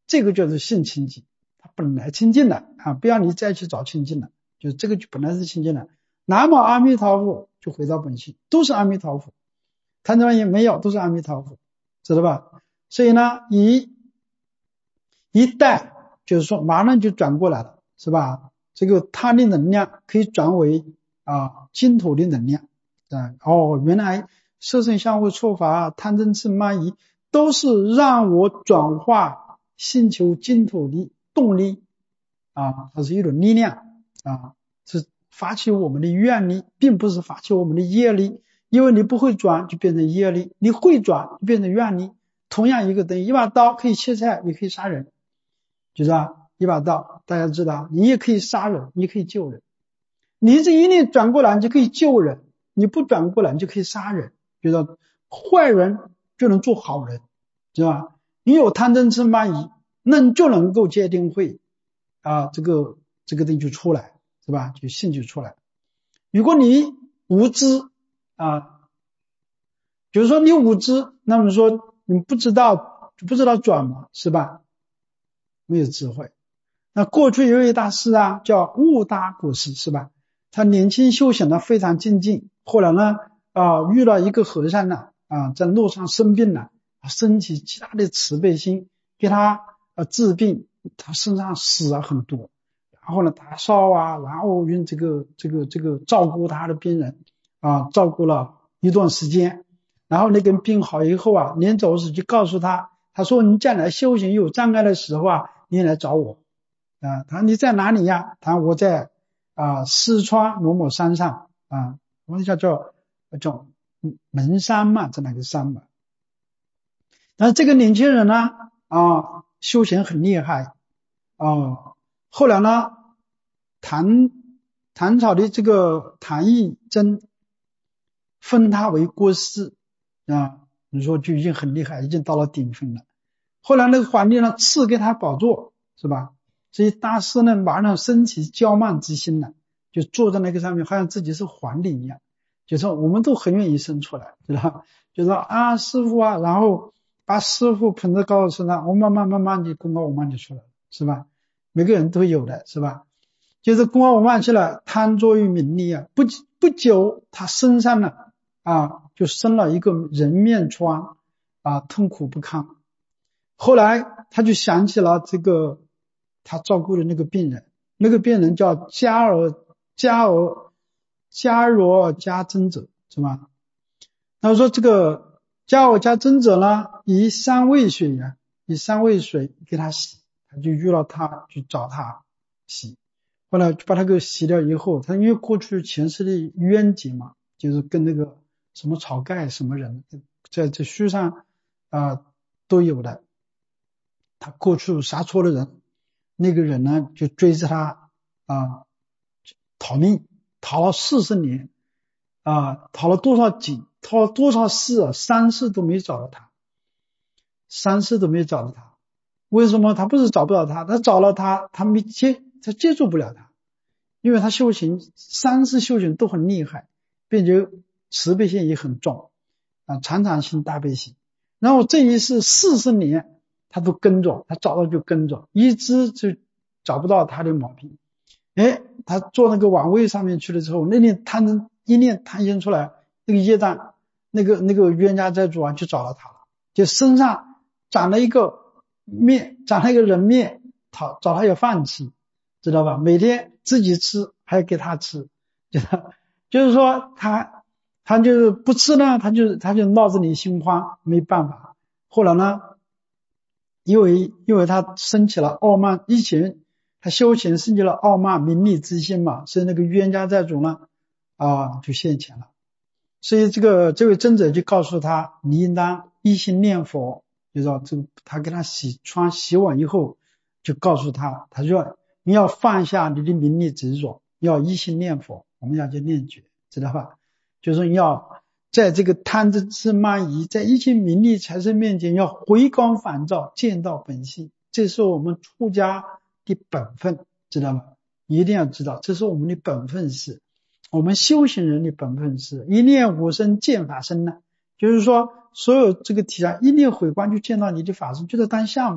这个就是性清净，它本来清净的啊，不要你再去找清净了，就这个就本来是清净的。南无阿弥陀佛就回到本性，都是阿弥陀佛，贪嗔也没有，都是阿弥陀佛，知道吧？所以呢，一一带就是说马上就转过来了，是吧？这个他的能量可以转为啊净土的能量啊。哦，原来色身相位错法、贪嗔痴慢疑都是让我转化星球净土的动力啊，它是一种力量啊，是发起我们的愿力，并不是发起我们的业力。因为你不会转就变成业力，你会转就变成愿力。同样一个灯，一把刀可以切菜也可以杀人，就是吧？一把刀大家知道，你也可以杀人，你可以救人。你这一念转过来你就可以救人，你不转过来你就可以杀人，觉得坏人就能做好人，是吧？你有贪嗔痴慢疑，那你就能够界定会啊，这个这个东西就出来，是吧？就性就出来。如果你无知啊，比如说你无知，那么说你不知道不知道转嘛，是吧？没有智慧。那过去有一位大师啊，叫悟达国师，是吧？他年轻修行的非常精进，后来呢啊遇到一个和尚呢啊，在路上生病了，升起极大的慈悲心，给他呃治病，他身上死了很多，然后呢打扫啊，然后用这个这个这个照顾他的病人啊，照顾了一段时间，然后那个病好以后啊，临走时就告诉他，他说你将来修行有障碍的时候啊，你来找我啊。他说你在哪里呀？他说我在啊四川某某山上啊，我们叫叫叫门山嘛，在那个山嘛。但是这个年轻人呢啊，修行很厉害啊。后来呢，唐唐朝的这个唐懿宗封他为国师啊，你说就已经很厉害，已经到了顶峰了。后来那个皇帝呢赐给他宝座，是吧？所以大师呢马上升起骄慢之心了，就坐在那个上面，好像自己是皇帝一样。就说我们都很愿意生出来，知道吧？就说啊师傅啊，然后把师傅捧在高身上，我慢慢慢慢就功高我慢就出来了，是吧？每个人都有的，是吧？就是功高我慢起来，贪着于名利啊，不不久他身上呢啊就生了一个人面疮啊，痛苦不堪。后来他就想起了这个他照顾的那个病人，那个病人叫迦尔迦尔迦罗迦真者，是吧？他说这个迦尔迦真者呢，以三味水啊，以三味水给他洗，他就遇到他去找他洗，后来就把他给洗掉以后，他因为过去前世的冤结嘛，就是跟那个什么晁盖什么人在这书上啊、呃、都有的。他过去杀错了人，那个人呢就追着他啊逃命，逃了四十年啊，逃了多少井，逃了多少世啊，三世都没找到他，三世都没找到他。为什么？他不是找不到他，他找了他，他没接，他接触不了他，因为他修行三世修行都很厉害，并且慈悲心也很重啊，常常心大悲心。然后这一世四十年。他都跟着，他找到就跟着，一直就找不到他的毛病。哎，他坐那个王位上面去了之后，那念贪一念贪心出来，那个业障，那个那个冤家债主啊，就找到他了，就身上长了一个面，长了一个人面，讨找他有饭吃，知道吧？每天自己吃，还要给他吃，就就是说他他就是不吃呢，他就他就闹着你心慌，没办法。后来呢？因为因为他升起了傲慢，以前他修行升起了傲慢名利之心嘛，所以那个冤家债主呢啊就现前了。所以这个这位真者就告诉他，你应当一心念佛，就说这个他给他洗穿洗碗以后，就告诉他，他说你要放下你的名利执着，要一心念佛，我们要去念觉，知道吧？就是你要在这个贪嗔痴慢疑，在一切名利财色面前要回光返照，见到本性，这是我们出家的本分，知道吗？一定要知道，这是我们的本分事，我们修行人的本分事。一念无生见法身呢，就是说所有这个体啊，一念回光就见到你的法身，就在当下嘛，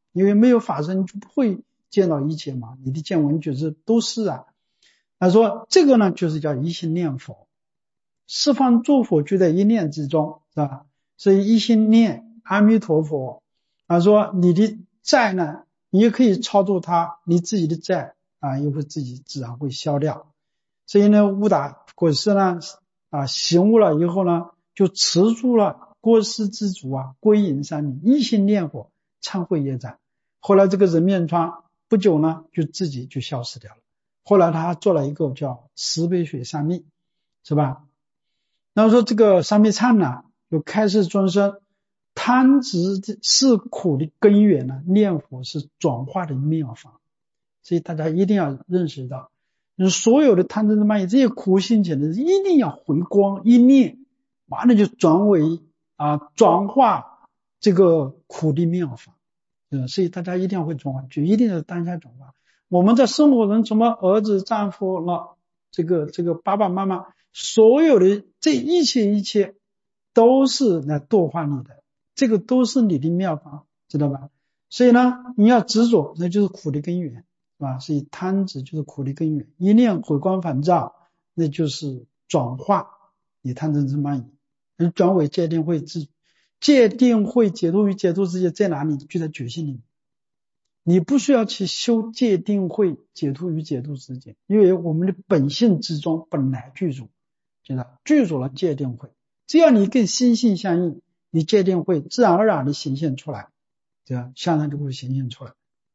因为没有法身就不会见到一切嘛，你的见闻觉知都是啊。他说这个呢就是叫一心念佛，十方诸佛就在一念之中，是吧？所以一心念阿弥陀佛。他说你的债呢，你也可以超度它，你自己的债啊，又会自己自然会消掉。所以呢，悟达国师呢啊醒悟了以后呢，就持住了过失之足啊，归隐山林，一心念佛，忏悔业障。后来这个人面疮不久呢，就自己就消失掉了。后来他做了一个叫十杯水三昧，是吧？那么说这个三昧忏呢，就开示众生，贪执是苦的根源呢，念佛是转化的妙法。所以大家一定要认识到，所有的贪嗔痴慢疑这些苦心起来一定要回光一念，马上就转为啊转化这个苦的妙法。嗯，所以大家一定要会转化，就一定是当下转化。我们在生活中，什么儿子、丈夫了，这个这个爸爸妈妈，所有的这一切一切都是来度化你的，这个都是你的妙法，知道吧？所以呢，你要执着，那就是苦的根源，是吧？所以贪执就是苦的根源，一念回光返照，那就是转化你贪嗔痴慢疑，而转为戒定慧智。戒定慧解脱与解脱之界在哪里？就在觉性里面。你不需要去修戒定慧解脱与解脱之界，因为我们的本性之中本来具足，知道具足了戒定慧。只要你跟心性相应，你戒定慧自然而然的显现出来，对吧？相当就会显现出来。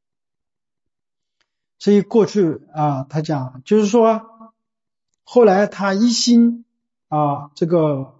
所以过去啊，他讲就是说，后来他一心啊，这个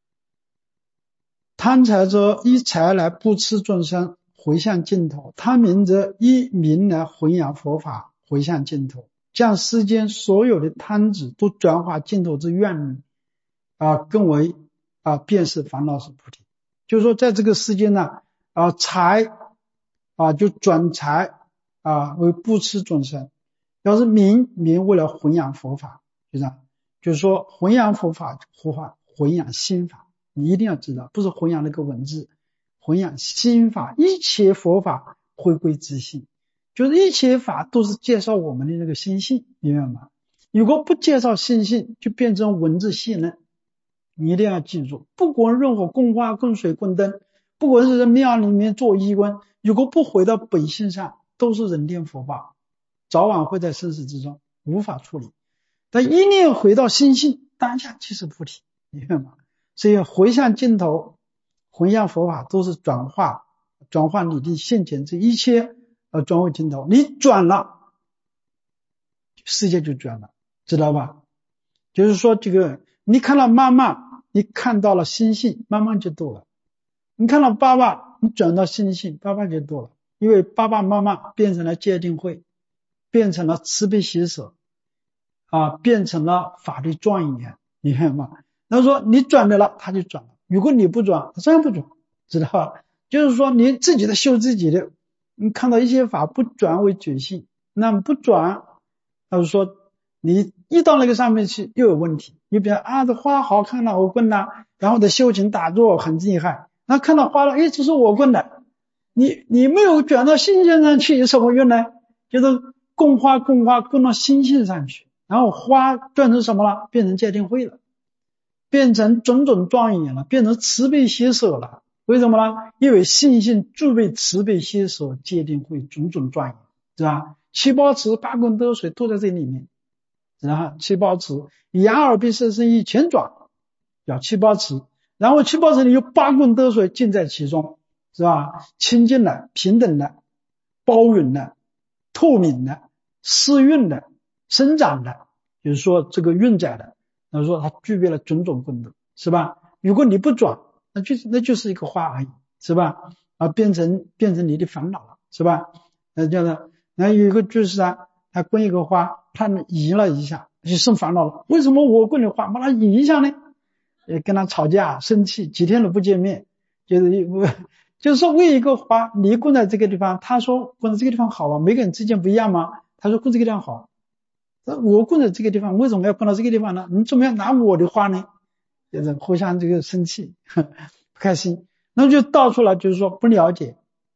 贪财者以财来布施众生，回向净土；贪名则以名来弘扬佛法，回向净土。将世间所有的贪执都转化净土之愿力啊，更为啊，便是烦恼是菩提。就是说，在这个世间呢，啊，财啊就转财啊为布施众生；要是名名为了弘扬佛法，就这样，就是说弘扬佛法，弘法弘扬心法。你一定要知道，不是弘扬那个文字，弘扬心法，一切佛法回归自性，就是一切法都是介绍我们的那个心性，明白吗？如果不介绍心性，就变成文字戏论。你一定要记住，不管任何供花供水供灯，不管是在庙里面做衣冠，如果不回到本性上，都是人天佛报，早晚会在生死之中无法处理。但一念回到心性，当下即是菩提，明白吗？所以回向净土，弘扬佛法都是转化，转化你的现前这一切，呃，转为净土。你转了，世界就转了，知道吧？就是说，这个你看到妈妈，你看到了心性，妈妈就度了；你看到爸爸，你转到心性，爸爸就度了。因为爸爸妈妈变成了戒定慧，变成了慈悲喜舍，啊，变成了法律庄严，你看吗？他说你转的了，他就转了；如果你不转，他照样不转，知道吧？就是说你自己的修自己的，你看到一些法不转为觉性，那么不转，他就说你一到那个上面去又有问题。你比如啊，这花好看了，我供了，然后的修行打坐很厉害，那看到花了，诶，这是我供的，你你没有转到心性上去有什么用呢？就是供花供花供到心性上去，然后花转成什么了？变成戒定慧了，变成种种庄严了，变成慈悲喜舍了。为什么呢？因为信性具备慈悲喜舍戒定慧种种庄严，是吧？七宝池八功德水都在这里面，然后七宝池眼耳鼻舌身意全转叫七宝池，然后七宝池里有八功德水尽在其中，是吧？清净的、平等的、包容的、透明的、适运的、生长的，就是说这个运载的，那说它具备了种种功德，是吧？如果你不转，那就是那就是一个花而已，是吧？啊，变成变成你的烦恼了，是吧？那这样的，那有一个就是啊，他供一个花，他移了一下，就生烦恼了。为什么我供的花把它移一下呢？也跟他吵架生气，几天都不见面，就是就是说为一个花，你供在这个地方，他说供在这个地方好啊，每个人之间不一样吗？他说供这个地方好，我供在这个地方，为什么要供到这个地方呢？你怎么样拿我的花呢？就是互相这个生气，不开心，那就道出来，就是说不了解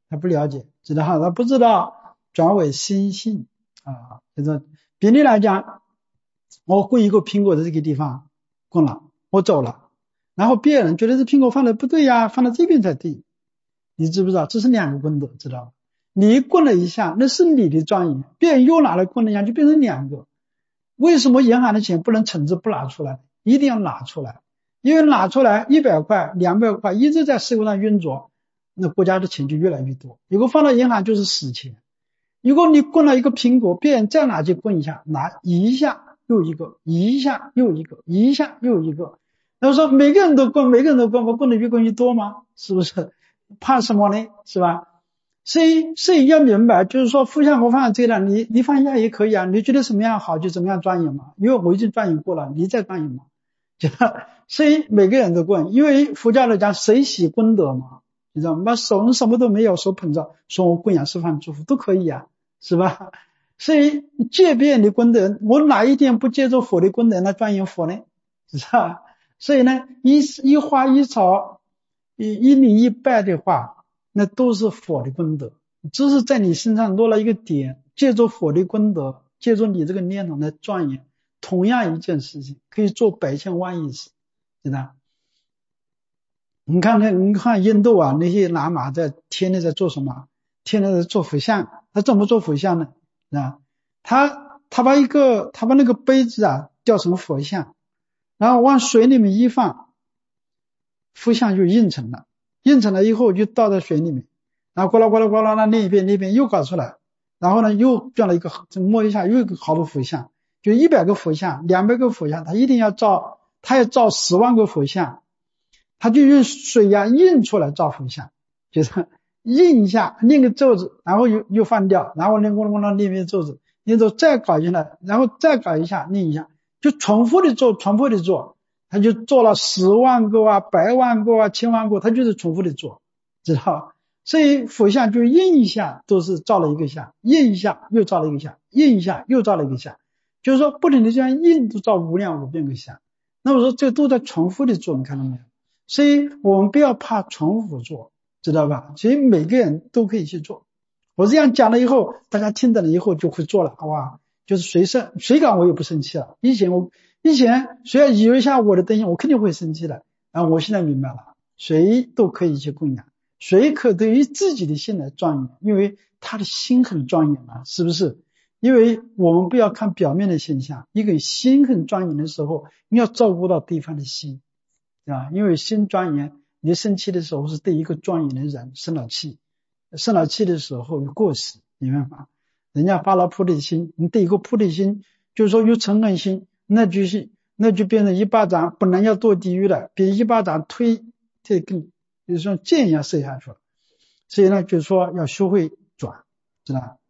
他不了解，知道哈，他不知道转为心性啊。就是比例来讲，我供一个苹果的这个地方供了，我走了，然后别人觉得这苹果放的不对呀，放到这边才对，你知不知道？这是两个功德，知道吗？你供了一下，那是你的庄严，别人又拿来供了一下，就变成两个。为什么银行的钱不能存着不拿出来？一定要拿出来，因为拿出来一百块、两百块一直在社会上运作，那国家的钱就越来越多。如果放到银行就是死钱。如果你供了一个苹果，别人再拿去供一下，拿一下又一个，一下又一个，一下又一个。那说每个人都供，每个人都供，我供的越供越多吗？是不是？怕什么呢？是吧？所以所以要明白，就是说福相我放在这了，你你放下也可以啊，你觉得什么样好就怎么样庄严嘛，因为我已经庄严过了，你再庄严嘛。就所以每个人都供，因为佛教来讲谁喜功德嘛，你知道吗？手什么都没有，手捧着说我供养示范祝福都可以啊，是吧？所以借别人的功德，我哪一天不借助佛的功德来庄严佛呢？是吧？所以呢，一一花一草一一礼一拜的话，那都是佛的功德，只是在你身上落了一个点，借助佛的功德，借助你这个念头来庄严，同样一件事情可以做百千万亿次，知道？你看看，你看印度啊，那些喇嘛在天天在做什么？天天在做佛像，他怎么做佛像呢？啊，他他把一个他把那个杯子啊吊成佛像，然后往水里面一放，佛像就印成了，印成了以后就倒在水里面，然后呱啦呱啦呱啦那那一边那边又搞出来，然后呢又转了一个，摸一下又一个好多佛像，就一百个佛像，两百个佛像，他一定要造，他要造十万个佛像，他就用水呀、啊、印出来造佛像，就是印一下念个咒子，然后又又放掉，然后念咣啷咣啷念遍咒子，念咒再搞进来，然后再搞一下念一下，就重复的做，重复的做。他就做了十万个啊，百万个啊，千万个，他就是重复的做，知道？所以佛像就印一下都是造了一个像，印一下又造了一个像，印一下又造了一个像，就是说不停的这样印都造无量无边个像。那我说这都在重复的做，你看到没有？所以我们不要怕重复做，知道吧？所以每个人都可以去做。我这样讲了以后，大家听到了以后就会做了，好吧？就是谁生谁敢我也不生气了。以前我以前谁要以为下我的德行，我肯定会生气的。然后我现在明白了，谁都可以去供养，谁可对于自己的心来庄严，因为他的心很庄严嘛，是不是？因为我们不要看表面的现象，一个心很庄严的时候，你要照顾到对方的心，啊，因为心庄严，你生气的时候是对一个庄严的人生了气，生了气的时候有过失，明白吗？人家发了菩提心，你对一个菩提心，就是说有嗔恨心，那就是那就变成一巴掌，本来要堕地狱的，别一巴掌推，这更就是说剑一样射下去了。所以呢，就是说要学会转，知道吧？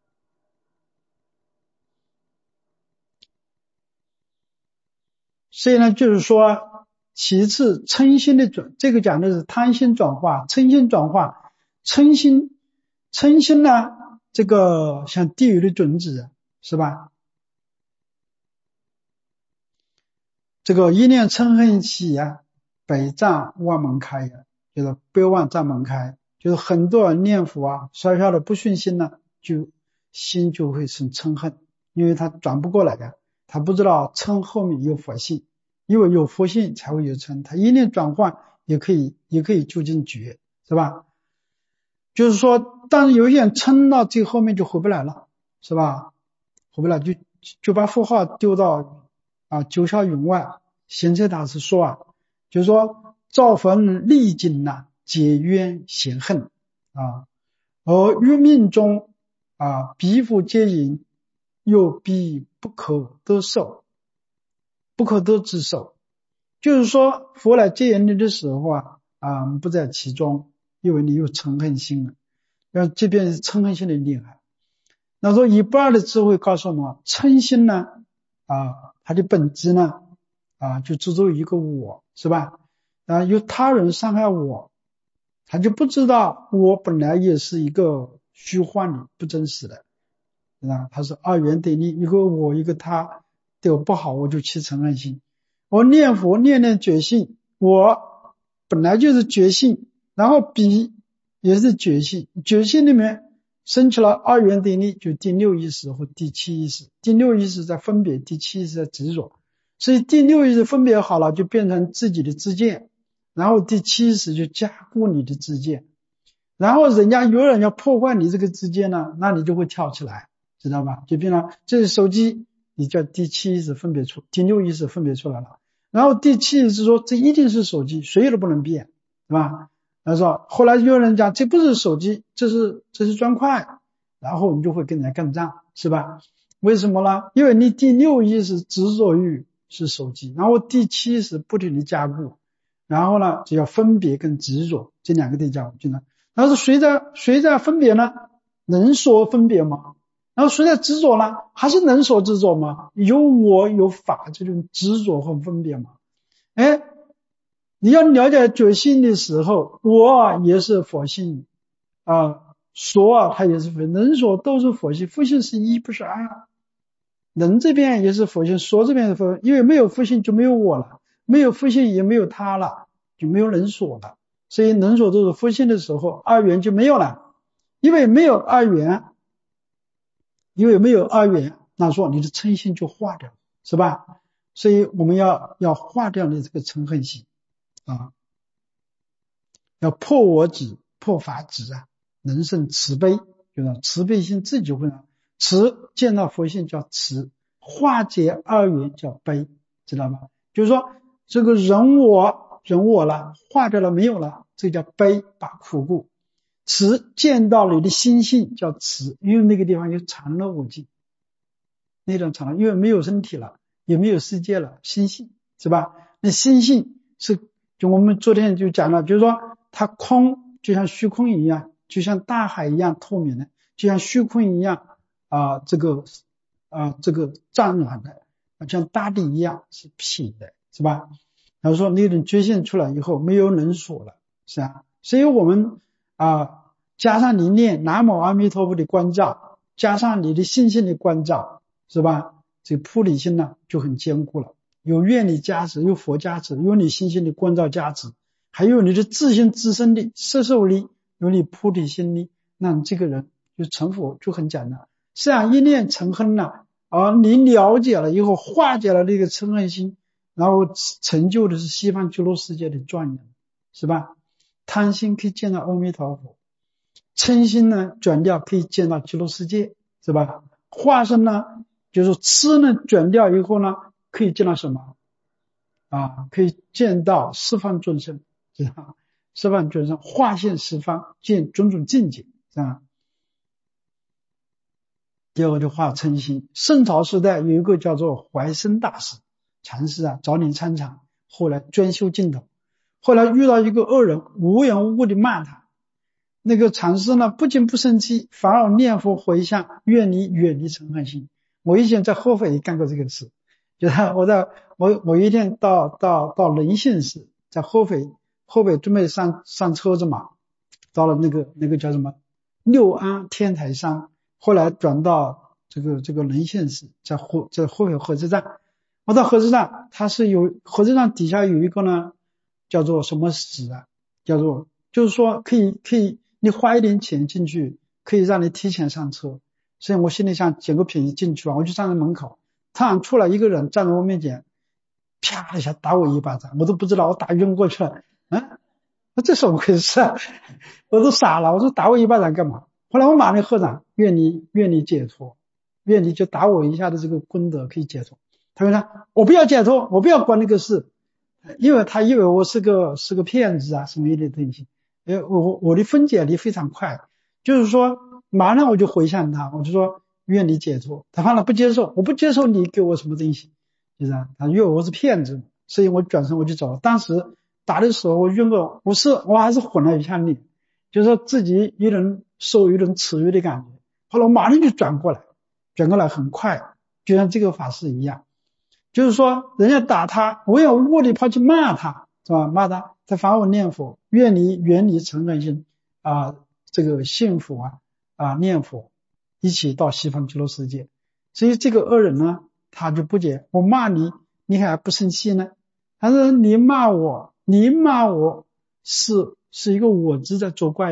所以呢，就是说，其次嗔心的转，这个讲的是贪心转化，嗔心转化，嗔心，嗔心呢，这个像地狱的种子，是吧？这个一念嗔恨起啊，百障万门开呀，就是百万障门开，就是很多人念佛啊，稍稍的不顺心呢，就心就会生嗔恨，因为他转不过来呀，他不知道嗔后面有佛性，因为有佛性才会有嗔，他一念转换也可以也可以究竟觉，是吧？就是说，但是有些人嗔到最后面就回不来了，是吧？回不来就就把佛号丢到啊九霄云外。贤车大师说啊，就是说造坟历尽呐，解冤显恨啊，而欲命中啊彼复皆淫，又必不可得受，不可得之受。就是说佛来接引你的时候啊啊不在其中，因为你有嗔恨心了，要即便是嗔恨心的厉害。那说一不二的智慧告诉我们，嗔心呢啊它的本质呢啊就只有一个我，是吧？啊有他人伤害我，他就不知道我本来也是一个虚幻的不真实的，啊他是二元对立，一个我一个他，对我不好我就起嗔恨心。我念佛念念觉性，我本来就是觉性，然后比也是觉性，觉性里面升起了二元定律，就第六意识和第七意识。第六意识在分别，第七意识在执着。所以第六意识分别好了，就变成自己的知见，然后第七意识就加固你的知见。然后人家有人要破坏你这个知见呢，那你就会跳起来，知道吧？就变成这是手机，你叫第七意识分别出，第六意识分别出来了。然后第七意识说这一定是手机，谁都不能变，是吧？他说后来有人讲这不是手机，这是这是砖块，然后你就会跟人家干仗，是吧？为什么呢？因为你第六意识执着于是手机，然后第七意识不停的加固，然后呢就要分别跟执着这两个得加固进来。然后谁在谁在分别呢？能说分别吗？然后谁在执着呢？还是能说执着吗？有我有法这种执着和分别吗？哎，你要了解觉性的时候，我也是佛性啊，说啊它也是佛性，能说都是佛性，佛性是一不是二，能这边也是佛性，说这边是佛性，因为没有佛性就没有我了，没有佛性也没有他了，就没有能说了。所以能所都是佛性的时候，二元就没有了。因为没有二元，因为没有二元，那说你的嗔心就化掉，是吧？所以我们要要化掉你这个嗔恨心啊，要破我执，破法执啊，能生慈悲，就是慈悲心自己会让慈见到佛性叫慈，化解二元叫悲，知道吗？就是说这个人我人我了，化掉了没有了，这叫悲，把苦故。慈见到你的心性叫慈，因为那个地方有常乐无尽，那种常乐，因为没有身体了，也没有世界了，心性是吧？那心性是就我们昨天就讲了，就是说它空就像虚空一样，就像大海一样透明的，就像虚空一样啊、呃，这个啊、呃、这个湛然的，像大地一样是平的，是吧？然后说那种觉醒出来以后，没有人说了，是吧？所以我们啊，加上你念南无阿弥陀佛的关照，加上你的信心的关照，是吧？这个菩提心呢就很坚固了，有愿力加持，有佛加持，有你信心的关照加持，还有你的自信自身的摄受力，有你菩提心力，那你这个人就成佛就很简单。实际上一念成恨了，而你了解了以后，化解了那个嗔恨心，然后成就的是西方极乐世界的庄严，是吧？贪心可以见到阿弥陀佛，嗔心呢转掉可以见到极乐世界，是吧？化身呢就是痴呢转掉以后呢可以见到什么啊？可以见到十方众生，是吧？十方众生化现十方，见种种境界，是吧？第二个就化嗔心。圣朝时代有一个叫做怀生大师禅师啊，早年参禅，后来专修净土，后来遇到一个恶人，无缘无故的骂他。那个禅师呢，不仅不生气，反而念佛回向，愿你远离嗔恨心。我以前在合肥也干过这个事，就是我在我我一天到到到仁信寺，在合肥合肥准备上上车子嘛，到了那个那个叫什么六安天台山，后来转到这个这个仁信寺，在合在合肥火车站。我到火车站，它是有火车站底下有一个呢，叫做什么寺啊？叫做就是说可以可以。你花一点钱进去，可以让你提前上车。所以我心里想捡个便宜进去了，我就站在门口，突然出来一个人站在我面前，啪一下打我一巴掌，我都不知道我打晕过去了。嗯，这怎么回事啊？我都傻了，我说打我一巴掌干嘛？后来我马上合掌，愿你愿你解脱，愿你就打我一下的这个功德可以解脱。他说我不要解脱，我不要管那个事，因为他以为我是个是个骗子啊什么一类的东西。呃，我我的分解力非常快，就是说马上我就回向他，我就说愿你解脱。他反而不接受，我不接受你给我什么东西，就是啊，他以为我是骗子，所以我转身我就走了。当时打的时候我晕过，我是我还是混了一下力，就是说自己有点受有点耻辱的感觉。后来我马上就转过来，转过来很快，就像这个法师一样，就是说人家打他，我也无故的跑去骂他，是吧？骂他，他反我念佛，愿你远离嗔恨心啊，这个信佛啊啊念佛，一起到西方极乐世界。所以这个恶人呢，他就不解，我骂你，你还不生气呢？他说你骂我，你骂我是是一个我执在作怪呀，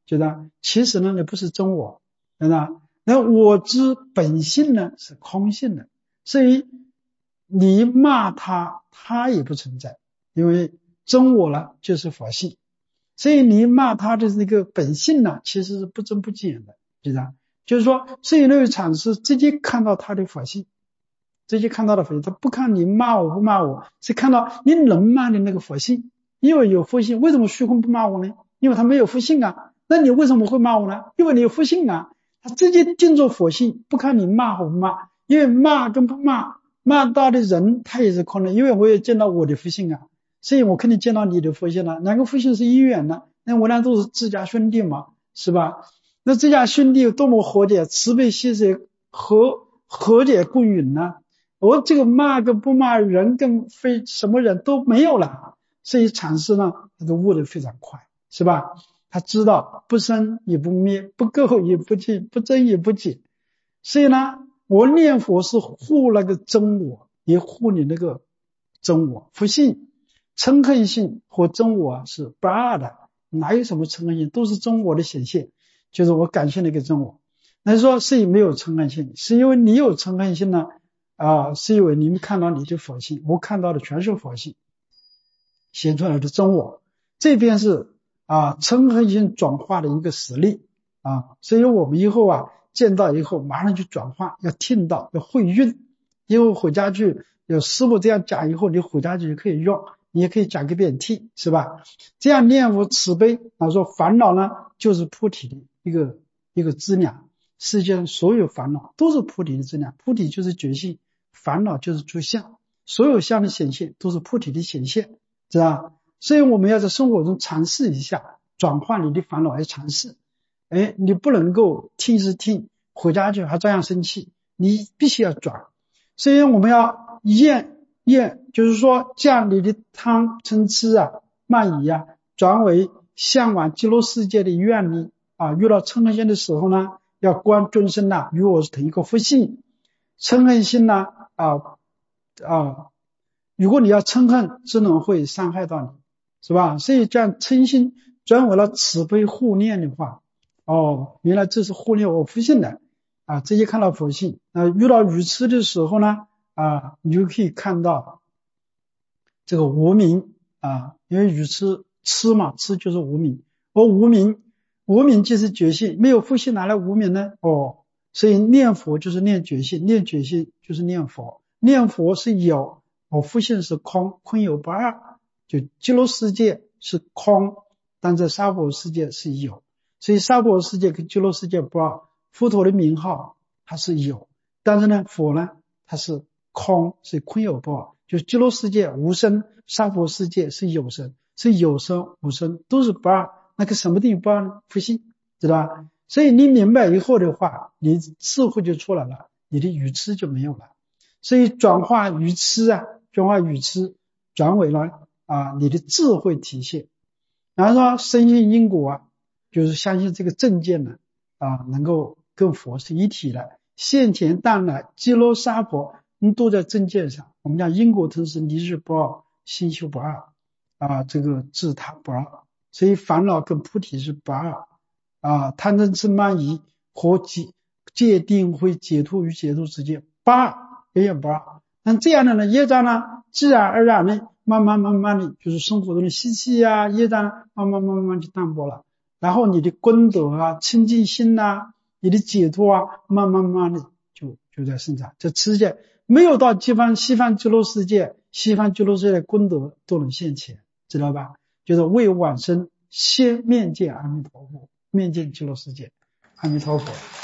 觉得其实呢你不是真我，对吧？那我之本性呢是空性的，所以你骂他他也不存在，因为真我呢就是佛性，所以你骂他的这个本性呢其实是不增不减的，对吧？就是说摄影论禅师直接看到他的佛性，直接看到的佛性，他不看你骂我不骂我，是看到你能骂的那个佛性。因为有佛性，为什么虚空不骂我呢？因为他没有佛性啊。那你为什么会骂我呢？因为你有佛性啊。他直接进入佛性，不看你骂或不骂，因为骂跟不骂，骂到的人他也是空的，因为我也见到我的佛性啊，所以我肯定见到你的佛性了。两个佛性是一元的，那我俩都是自家兄弟嘛，是吧？那自家兄弟有多么和解，慈悲喜舍，和和解共允呢？我这个骂跟不骂，人跟非什么人都没有了。所以禅师呢，他都悟得非常快，是吧？他知道不生也不灭，不垢也不净，不增也不减。所以呢，我念佛是护那个真我，也护你那个真我。佛性、嗔恨性和真我是不二的，哪有什么嗔恨性，都是真我的显现，就是我感谢那个真我。那说是没有嗔恨性，是因为你有嗔恨性呢，啊、呃，是因为你们看到你的佛性，我看到的全是佛性显出来的真我。这边是啊嗔恨性转化的一个实例啊，所以我们以后啊见到以后马上去转化，要听到，要会运，因为回家去有师父这样讲以后，你回家去就可以用，你也可以讲个遍听，是吧？这样念佛慈悲啊，说烦恼呢就是菩提的一个一个资粮，世界上所有烦恼都是菩提的资粮，菩提就是觉性，烦恼就是诸相，所有相的显现都是菩提的显现，知道吧？所以我们要在生活中尝试一下，转换你的烦恼来尝试。哎，你不能够听是听，回家去还照样生气，你必须要转。所以我们要厌厌，就是说将你的贪嗔痴啊、慢疑啊，转为向往极乐世界的愿力啊。遇到嗔恨心的时候呢，要观众生呐、啊，与我是同一个佛性。嗔恨心呢，啊啊，如果你要嗔恨，只能会伤害到你。是吧？所以这样嗔心转为了慈悲护念的话，哦，原来这是护念我佛性的啊，直接看到佛性。啊，遇到愚痴的时候呢，啊，你就可以看到这个无明啊，因为愚痴痴嘛，痴就是无明，而无明，无明就是觉性，没有佛性哪来无明呢？哦，所以念佛就是念觉性，念觉性就是念佛，念佛是有，我佛性是空，空有不二。就极乐世界是空，但在娑婆世界是有，所以娑婆世界跟极乐世界不二。佛陀的名号它是有，但是呢佛呢它是空，是空有不二。就极乐世界无生，娑婆世界是有生，是有生无生都是不二。那个什么地方不二呢？佛性，知道吧？所以你明白以后的话，你智慧就出来了，你的愚痴就没有了。所以转化愚痴啊，转化愚痴转为了啊，你的智慧体现。然后说深信因果啊，就是相信这个正见呢啊，能够跟佛是一体的。现前当来极乐娑婆，嗯，都在正见上。我们讲因果同时，离日不二，心修不二啊，这个自他不二。所以烦恼跟菩提是不二啊，贪嗔痴慢疑和界界定会解脱与解脱之间不二，也有不二。那这样的呢，业障呢，自然而然的。慢慢慢慢的就是生活中的习气啊业障慢慢慢慢就淡薄了，然后你的功德啊清净心啊你的解脱啊慢慢慢慢的就就在生长。这世界没有到西方西方极乐世界，西方极乐世界的功德都能现前，知道吧？就是为往生先面见阿弥陀佛，面见极乐世界。阿弥陀佛。